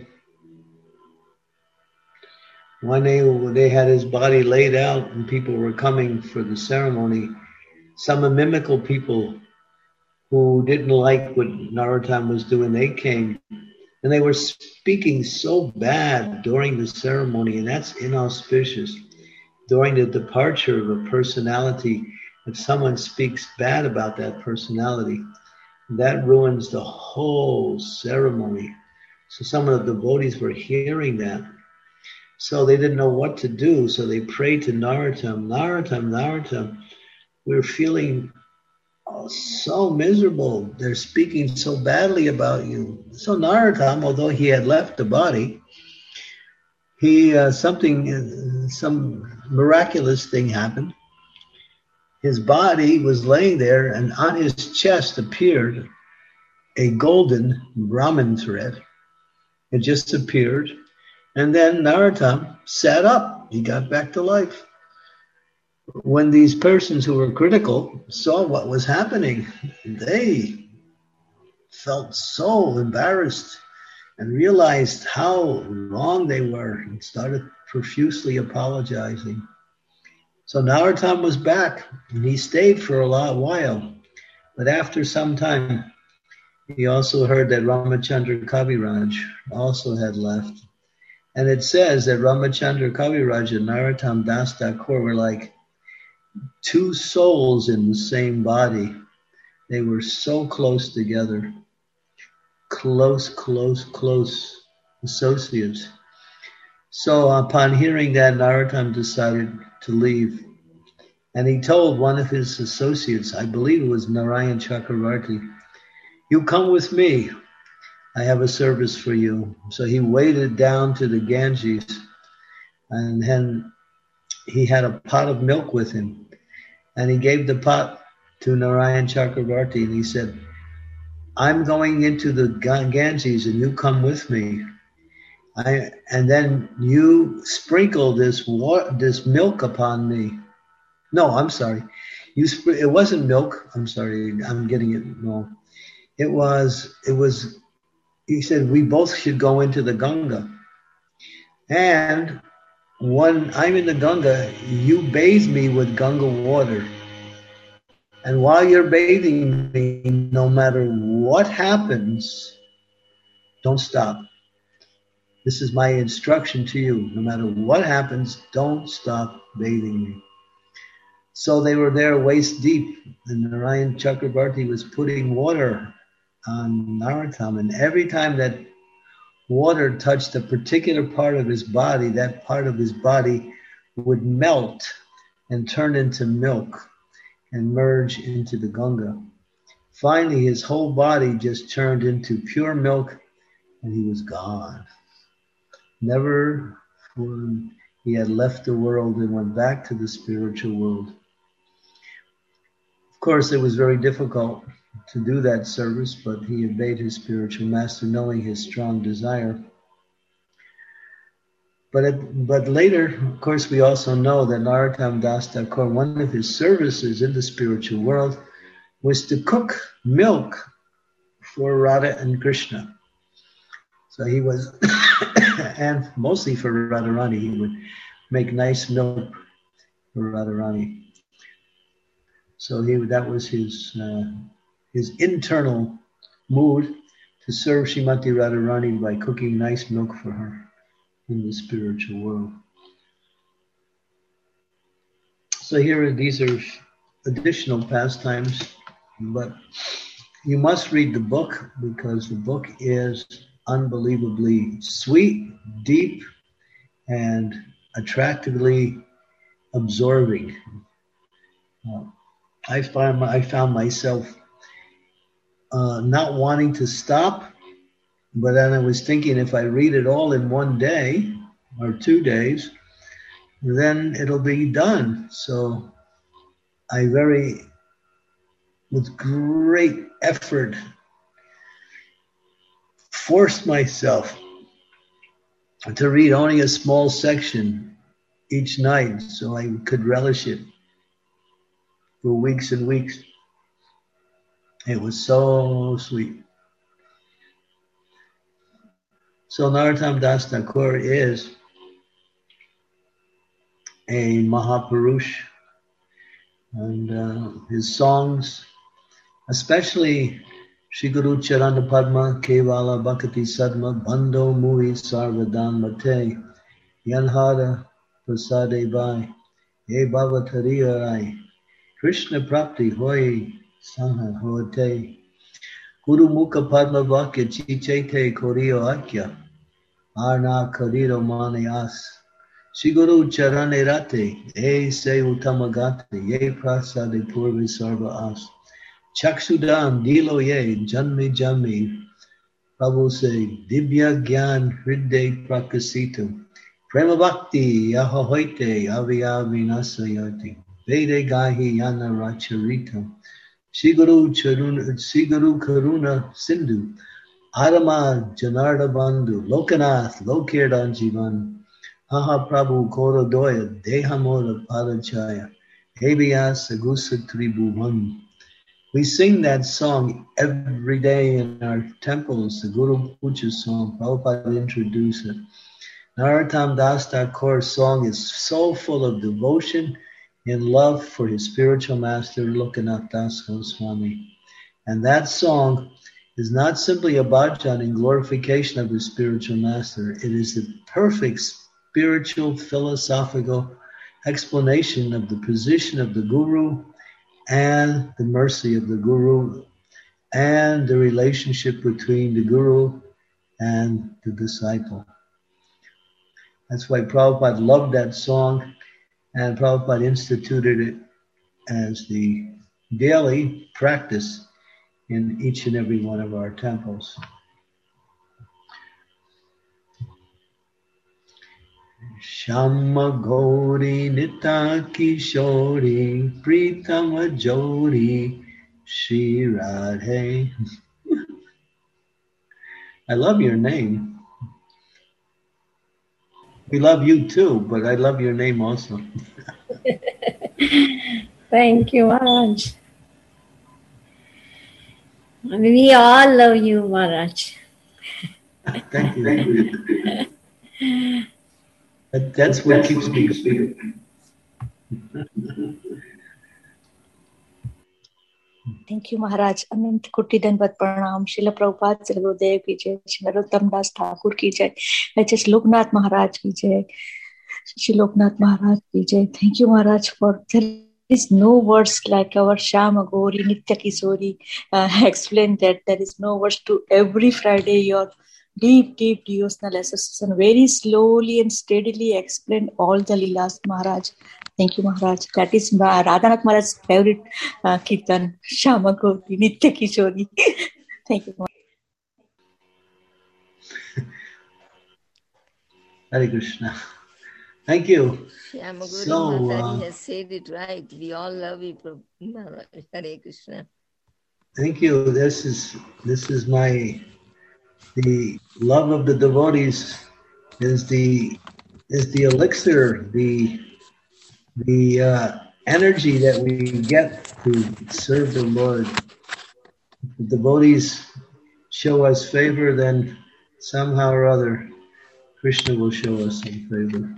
when they had his body laid out and people were coming for the ceremony, some inimical people who didn't like what Narottam was doing, they came. And they were speaking so bad during the ceremony, and that's inauspicious. During the departure of a personality, if someone speaks bad about that personality, that ruins the whole ceremony. So some of the devotees were hearing that. So they didn't know what to do. So they prayed to Narottam, Narottam, we're feeling so miserable. They're speaking so badly about you. So Narottam, although he had left the body, some miraculous thing happened. His body was laying there, and on his chest appeared a golden Brahmin thread. It just appeared. And then Narottam sat up. He got back to life. When these persons who were critical saw what was happening, they felt so embarrassed and realized how wrong they were and started profusely apologizing. So Narottam was back, and he stayed for a while. But after some time, he also heard that Ramachandra Kaviraj also had left. And it says that Ramachandra Kaviraj and Narottam Das Thakur were like two souls in the same body. They were so close together. Close associates. So upon hearing that, Narottam decided to leave. And he told one of his associates, I believe it was Narayan Chakravarti, you come with me. I have a service for you. So he waded down to the Ganges, and then he had a pot of milk with him. And he gave the pot to Narayan Chakravarti, and he said, I'm going into the Ganges and you come with me. And then you sprinkle this milk upon me. No, I'm sorry. It wasn't milk. I'm sorry. I'm getting it wrong. It was, he said, we both should go into the Ganga. And when I'm in the Ganga, you bathe me with Ganga water. And while you're bathing me, no matter what happens, don't stop. This is my instruction to you. No matter what happens, don't stop bathing me. So they were there waist deep, and Narayan Chakrabarti was putting water on Narottam. And every time that water touched a particular part of his body, that part of his body would melt and turn into milk and merge into the Ganga. Finally, his whole body just turned into pure milk, and he was gone. Never when he had left the world and went back to the spiritual world. Of course, it was very difficult to do that service, but he obeyed his spiritual master, knowing his strong desire. But later, of course, we also know that Narottam Das Thakur, one of his services in the spiritual world was to cook milk for Radha and Krishna. So he was, and mostly for Radharani, he would make nice milk for Radharani. So that was his internal mood to serve Srimati Radharani by cooking nice milk for her in the spiritual world. So these are additional pastimes, but you must read the book because the book is unbelievably sweet, deep, and attractively absorbing. I found myself not wanting to stop, but then I was thinking if I read it all in one day or 2 days, then it'll be done. So I with great effort, forced myself to read only a small section each night so I could relish it for weeks and weeks. It was so sweet. So Narottam Das Thakur is a Mahapurush, and his songs, especially Shri Guru Charana Padma, Kevala Bhakti Sadma, Bando Mui Sarvadan Mate, Yanhara Prasade Bai, E Baba Tariya Krishna Prapti Hoy Saha Hote, Guru Mukha Padma Vakya Chichete Koriyo Akya, Arna Kariro Mane As, Shri Guru Charane Rate, E Se Utamagate, Ye Prasade Purvi Sarva As, Chaksudan Dilo Ye, Janme Jami, Prabhu Se, Dibya Gyan Hriday Prakasito, Prema Bhakti Yahoite Aviyavi Nasayati, Vede Gahi Yana Racharita, Shiguru Karuna Sindhu, Adama Janarda Bandhu, Lokanath, Lokirdan Jivan, Haha Prabhu Koro Doya, Dehamoda Padachaya, Hebias Agusa Tribhuvan. We sing that song every day in our temples, the Guru Puja song. Prabhupada introduced it. Narottam Das Thakur's song is so full of devotion and love for his spiritual master, Lokanath Das Goswami. And that song is not simply a bhajan in glorification of his spiritual master. It is the perfect spiritual, philosophical explanation of the position of the Guru and the mercy of the Guru and the relationship between the Guru and the disciple. That's why Prabhupada loved that song, and Prabhupada instituted it as the daily practice in each and every one of our temples. Shama Gauri Nita Kishori Pritama Jori Shri Radhe. I love your name. We love you too, but I love your name also. Thank you, Maharaj. We all love you, Maharaj. Thank you. That's what keeps me going. Thank you, Maharaj. Anant Koti Danvat Pranam. Srila Prabhupada, Srila Gurudev ki jai. Srila Narottam Das Thakur ki jai. H.S. Loknath Maharaj ki jai. Shri Loknath Maharaj ki jai. Thank you, Maharaj, for there is no words like our Shama Gauri Nitya Kisori explained that there is no words to every Friday your deep devotional association very slowly and steadily explain all the Leelas, Maharaj. Thank you, Maharaj. That is Radhanath Maharaj's favorite Kirtan, Shama Gauri Nitya Kishori. Thank you, Maharaj. Hare Krishna. Thank you. Shyamaguri Mataji has said it right. We all love you, Maharaj. Hare Krishna. Thank you. This is the love of the devotees is the elixir, the energy that we get to serve the Lord. If the devotees show us favor, then somehow or other Krishna will show us some favor.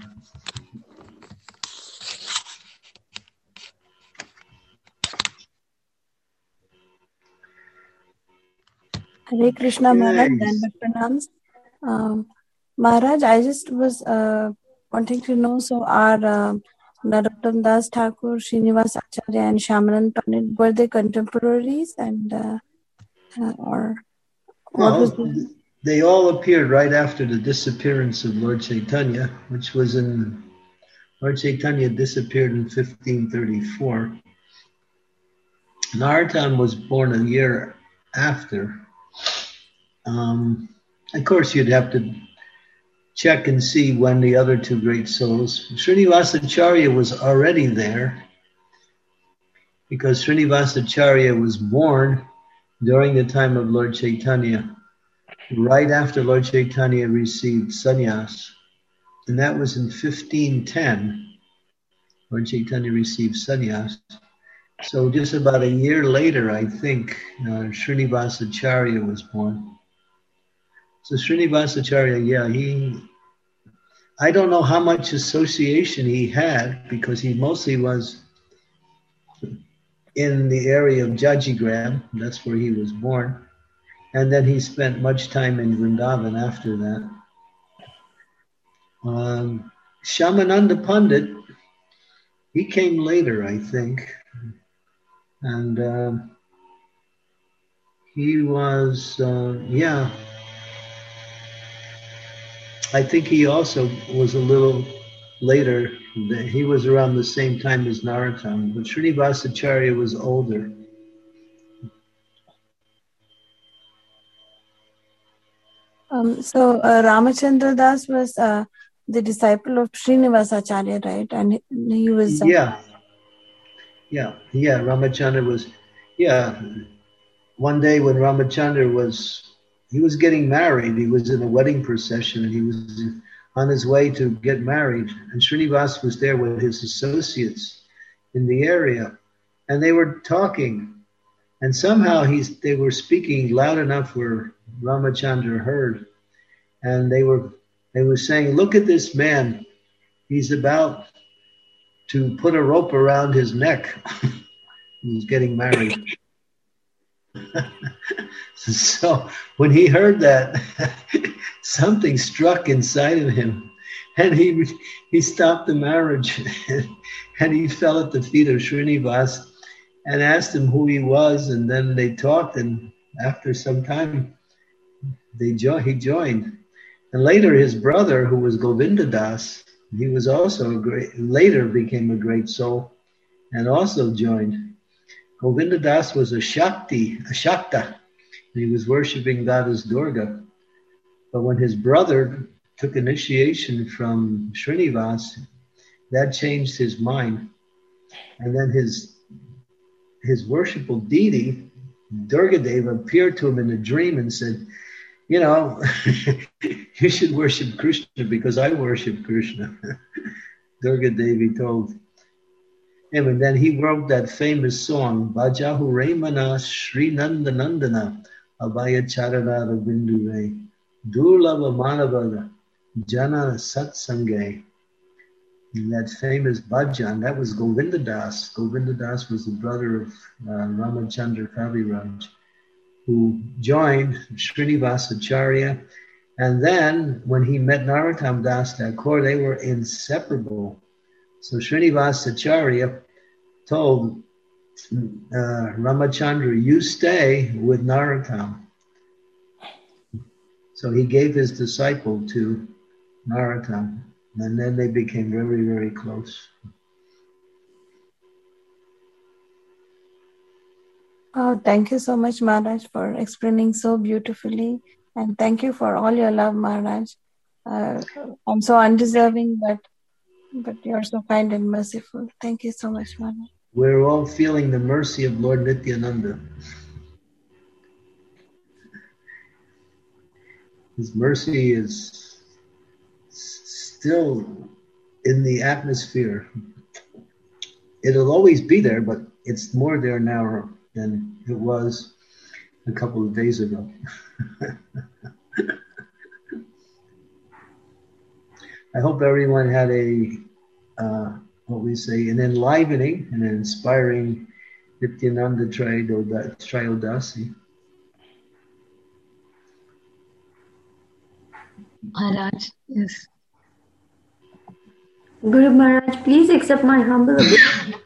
Hare Krishna, Maharaj, and pranams. Maharaj, I just was wanting to know, so our Narottam Das Thakur, Srinivas Acharya, and Shyamanand Pandit, were they contemporaries, and or what was the... They all appeared right after the disappearance of Lord Chaitanya, which was Lord Chaitanya disappeared in 1534. Narottam was born a year after. Of course, you'd have to check and see when the other two great souls. Srinivasacharya was already there because Srinivasacharya was born during the time of Lord Chaitanya, right after Lord Chaitanya received sannyas. And that was in 1510. Lord Chaitanya received sannyas. So just about a year later, I think, Srinivasacharya was born. So Srinivasacharya, I don't know how much association he had because he mostly was in the area of Jajigram. That's where he was born. And then he spent much time in Vrindavan after that. Shyamananda Pandit, he came later, I think. And he was, I think he also was a little later. He was around the same time as Narottam, but Srinivasacharya was older. So Ramachandra Das was the disciple of Srinivasacharya, right? And he was... Yeah, Ramachandra was, one day when Ramachandra was getting married, he was in a wedding procession and he was on his way to get married. And Srinivas was there with his associates in the area. And they were talking. And somehow they were speaking loud enough where Ramachandra heard. And they were saying, look at this man. He's about to put a rope around his neck. He's getting married. So when he heard that, something struck inside of him, and he stopped the marriage, and he fell at the feet of Srinivas and asked him who he was, and then they talked, and after some time, he joined. And later his brother, who was Govinda Das, he was also later became a great soul, and also joined. Govinda Das was a Shakta. He was worshipping Goddess Durga. But when his brother took initiation from Srinivas, that changed his mind. And then his worshipful deity, Durga Deva, appeared to him in a dream and said, you know, you should worship Krishna because I worship Krishna. Durga Devi told him, and then he wrote that famous song, Bhajahu Ramana Sri Nanda Nandana Abhaya Charana Ravindu Durlava Manavada Jana Satsange. That famous bhajan, that was Govinda Das. Govinda Das was the brother of Ramachandra Kaviraj, who joined Srinivasacharya. And then when he met Narottam Das Thakur, they were inseparable. So Srinivasacharya told Ramachandra, you stay with Narottam. So he gave his disciple to Narottam. And then they became very, very close. Oh, thank you so much, Maharaj, for explaining so beautifully. And thank you for all your love, Maharaj. I'm so undeserving, but you're so kind and merciful. Thank you so much, Maharaj. We're all feeling the mercy of Lord Nityananda. His mercy is still in the atmosphere. It'll always be there, but it's more there now than it was a couple of days ago. I hope everyone had an enlivening and an inspiring Nityananda Trayodasi. Maharaj, yes. Guru Maharaj, please accept my humble obeisance.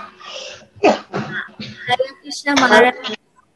Hare Krishna Maharaj.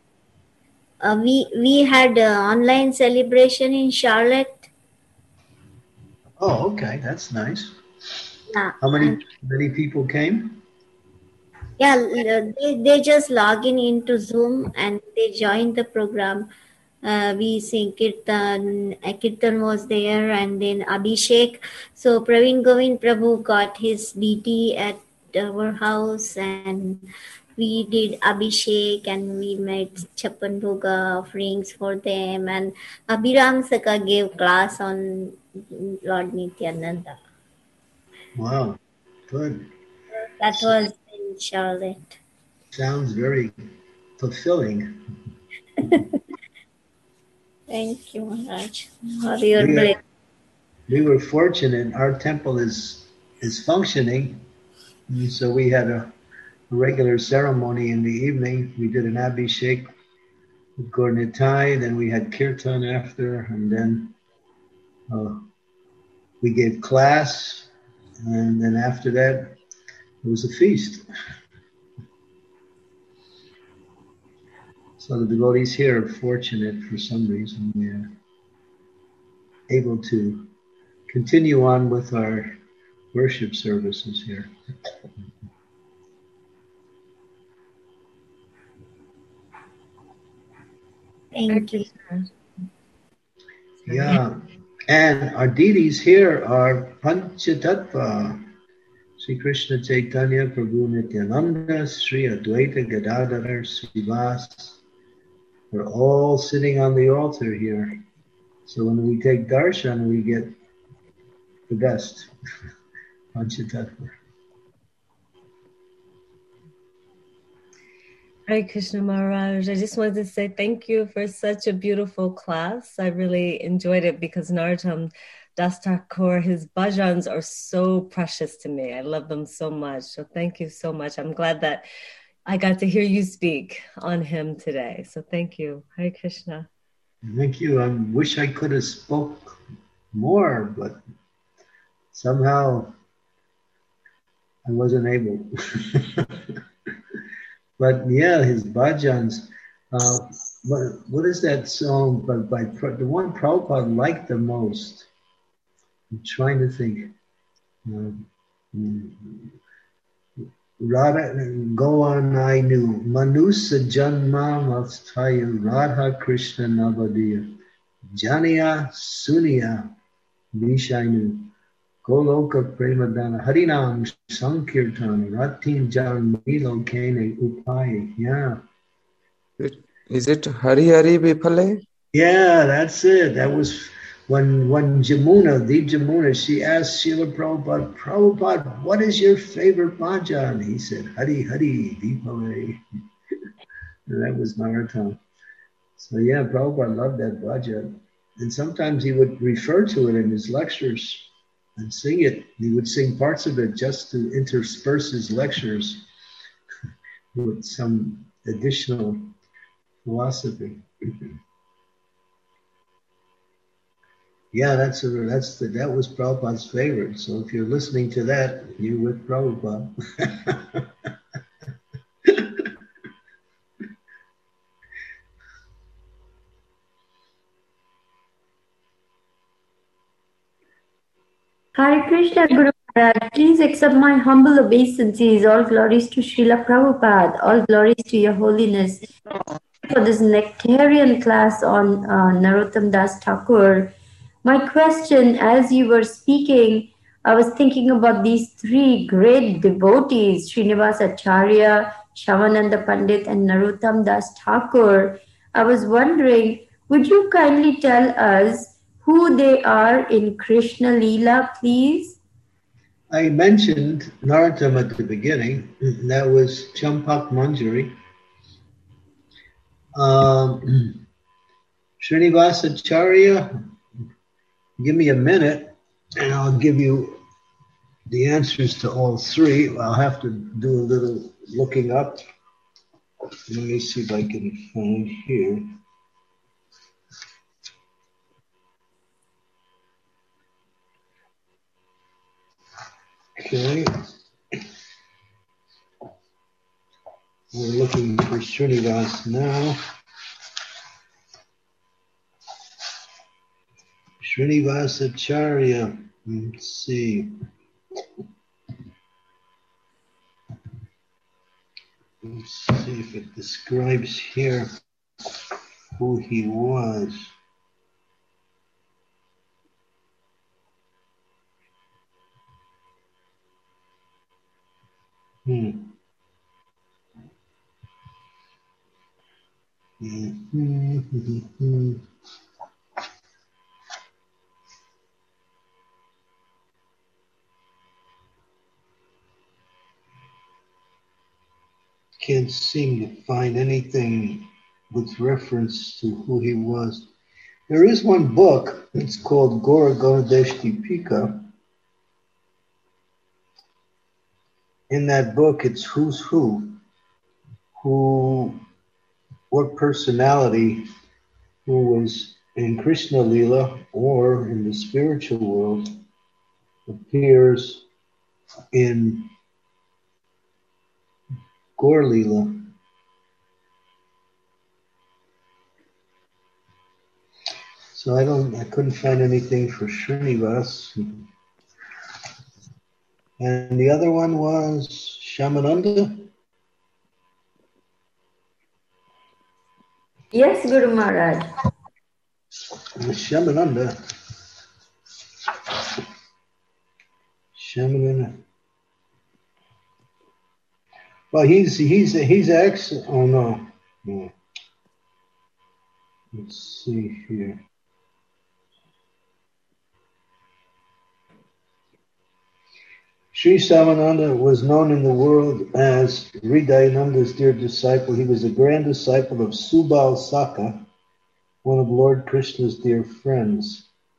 We had online celebration in Charlotte. Oh, okay, that's nice. Yeah. How many people came? Yeah, they just log into Zoom and they joined the program. We sing Kirtan. Kirtan was there, and then Abhishek. So Praveen Govind Prabhu got his DT at our house, and we did Abhishek, and we made Chappan Bhoga offerings for them, and Abhiram Saka gave class on Lord Nityananda. Wow, good. That was in Charlotte. Sounds very fulfilling. Thank you, Maharaj. We were fortunate. Our temple is functioning, and so we had a regular ceremony in the evening. We did an Abhishek with Gaur Nitai, then we had Kirtan after, and then we gave class, and then after that it was a feast. So the devotees here are fortunate for some reason. We are able to continue on with our worship services here. Thank you. Yeah, and our deities here are Panchatattva, Sri Krishna Chaitanya, Prabhu Nityananda, Sri Advaita Gadadhar, Srivas. They're all sitting on the altar here. So when we take darshan, we get the best. Panchatattva. Hare Krishna Maharaj. I just wanted to say thank you for such a beautiful class. I really enjoyed it because Narottam Das Thakur, his bhajans are so precious to me. I love them so much. So thank you so much. I'm glad that I got to hear you speak on him today. So thank you. Hare Krishna. Thank you. I wish I could have spoke more, but somehow I wasn't able. But yeah, his bhajans. What is that song? But the one Prabhupada liked the most. I'm trying to think. Radha, go on, I knew. Manusa Janma Mastaya Radha Krishna Navadiya. Janiya Suniya Vishainu. Goloka Premadana Harinam Sankirtan Ratin Jan Milo Kane Upai. Yeah. Is it Hari Hari Bifale? Yeah, that's it. That was when Jamuna, the Jamuna, she asked Srila Prabhupada, Prabhupada, what is your favorite bhajan? He said, Hari Hari Deepale. And that was Narottam. So yeah, Prabhupada loved that bhajan. And sometimes he would refer to it in his lectures and sing it. He would sing parts of it just to intersperse his lectures with some additional philosophy. Yeah, that was Prabhupada's favorite. So if you're listening to that, you're with Prabhupada. Hare Krishna Guru Maharaj, please accept my humble obeisances. All glories to Srila Prabhupada. All glories to your holiness. For this nectarian class on Narottam Das Thakur. My question, as you were speaking, I was thinking about these three great devotees, Srinivas Acharya, Shyamananda Pandit, and Narottam Das Thakur. I was wondering, would you kindly tell us who they are in Krishna Leela, please? I mentioned Narottam at the beginning. That was Champak Manjari. Srinivasacharya, give me a minute and I'll give you the answers to all three. I'll have to do a little looking up. Let me see if I can find here. Okay. We're looking for Srinivas now. Srinivasacharya. Let's see. Let's see if it describes here who he was. Can't seem to find anything with reference to who he was. There is one book, it's called Gaura Gaudadesh Deepika. In that book, it's who's who, what personality who was in Krishna Leela or in the spiritual world appears in Gaur Leela. So I couldn't find anything for Srinivas. And the other one was Shyamananda? Yes, Guru Maharaj. Shyamananda. Well, he's ex. Oh no. Let's see here. Sri Samananda was known in the world as Hridayananda's dear disciple. He was a grand disciple of Subal Saka, one of Lord Krishna's dear friends.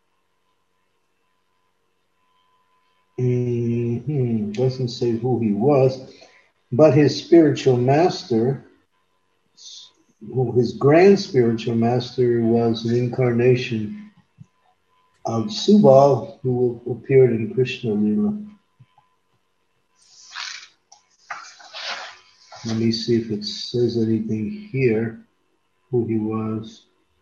Doesn't say who he was, but his spiritual master, his grand spiritual master, was an incarnation of Subal, who appeared in Krishna Leela. Let me see if it says anything here, who he was.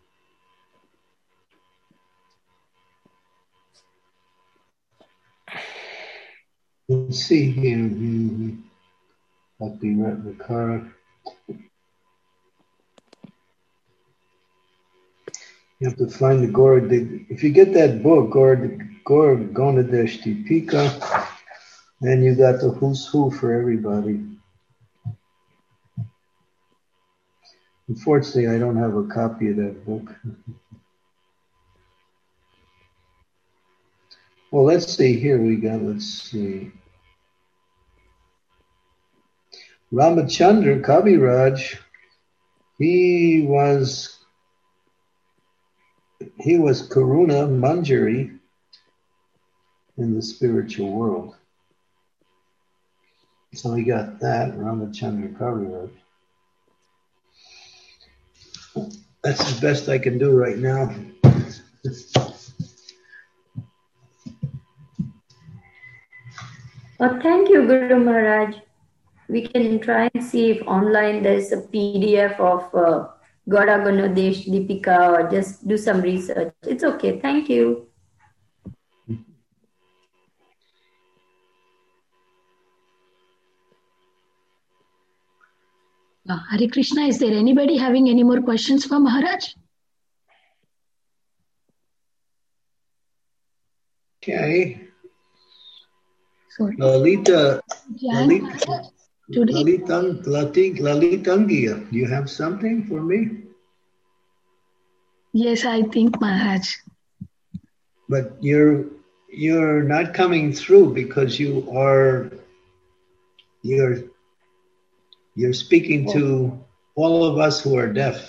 Let's see here. Bhakti Ratnakara. You have to find the Gaura. If you get that book, Gaura Gaudadesh Deepika, then you got the who's who for everybody. Unfortunately, I don't have a copy of that book. Well, let's see. Here we go. Let's see. Ramachandra Kaviraj, he was Karuna Manjari in the spiritual world. So we got that, Ramachandra Kaviraj. That's the best I can do right now. Oh, thank you, Guru Maharaj. We can try and see if online there's a PDF of Gauda Ganodesh Deepika, or just do some research. It's okay. Thank you. Hare Krishna, is there anybody having any more questions for Maharaj? Okay. Sorry. Lalitangia, do you have something for me? Yes, I think, Maharaj. But you're not coming through because you're speaking to all of us who are deaf.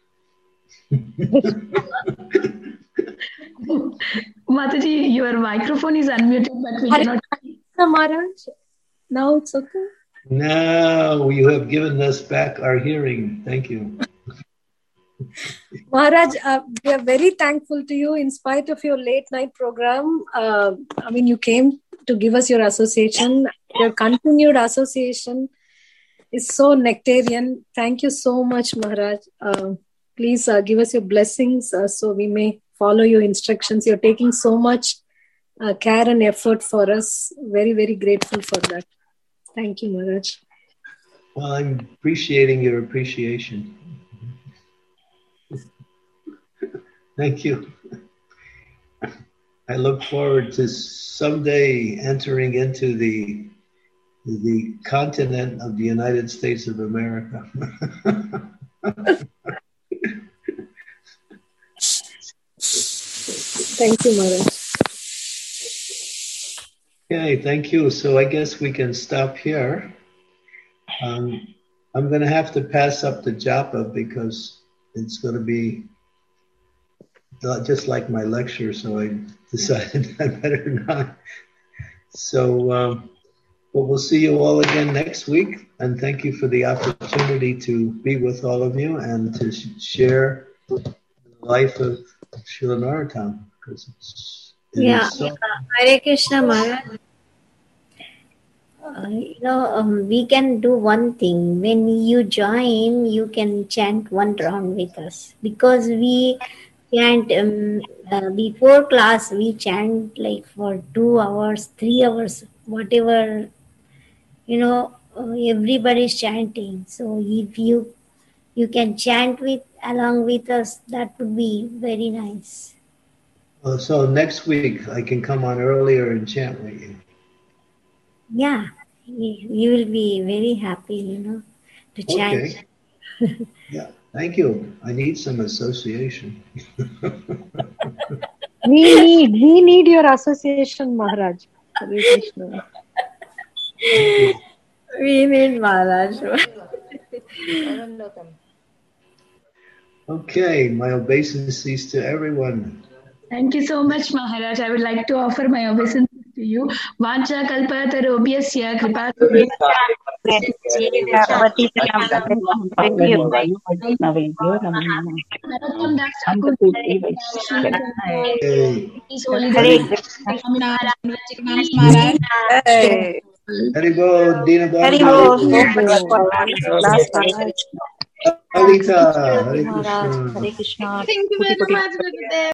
Mataji, your microphone is unmuted, but we cannot. Maharaj, now it's okay. Now you have given us back our hearing. Thank you. Maharaj, we are very thankful to you in spite of your late night program. You came to give us your association. Your continued association is so nectarian. Thank you so much, Maharaj. Please give us your blessings so we may follow your instructions. You're taking so much care and effort for us. Very, very grateful for that. Thank you, Maharaj. Well, I'm appreciating your appreciation. Thank you. I look forward to someday entering into the continent of the United States of America. Thank you, Maharaj. Okay, thank you. So I guess we can stop here. I'm going to have to pass up the japa because it's going to be just like my lecture, so I decided I better not. So, but we'll see you all again next week, and thank you for the opportunity to be with all of you and to share the life of Srila Narottam. Hare Krishna, Maharaj. We can do one thing. When you join, you can chant one round with us, because we chant before class. We chant like for 2 hours, 3 hours, whatever. Everybody's chanting. So if you can chant along with us, that would be very nice. So next week I can come on earlier and chant with you. Yeah, you will be very happy, to chant. Okay. Yeah, thank you. I need some association. We need your association, Maharaj. Hare Krishna. We need Maharaj. Okay, my obeisances to everyone. Thank you so much, Maharaj. I would like to offer my obeisances to you. Vancha kalpatarobhyasya kripa. Haribo, Dina Lalita, Hare Krishna. Hare Krishna.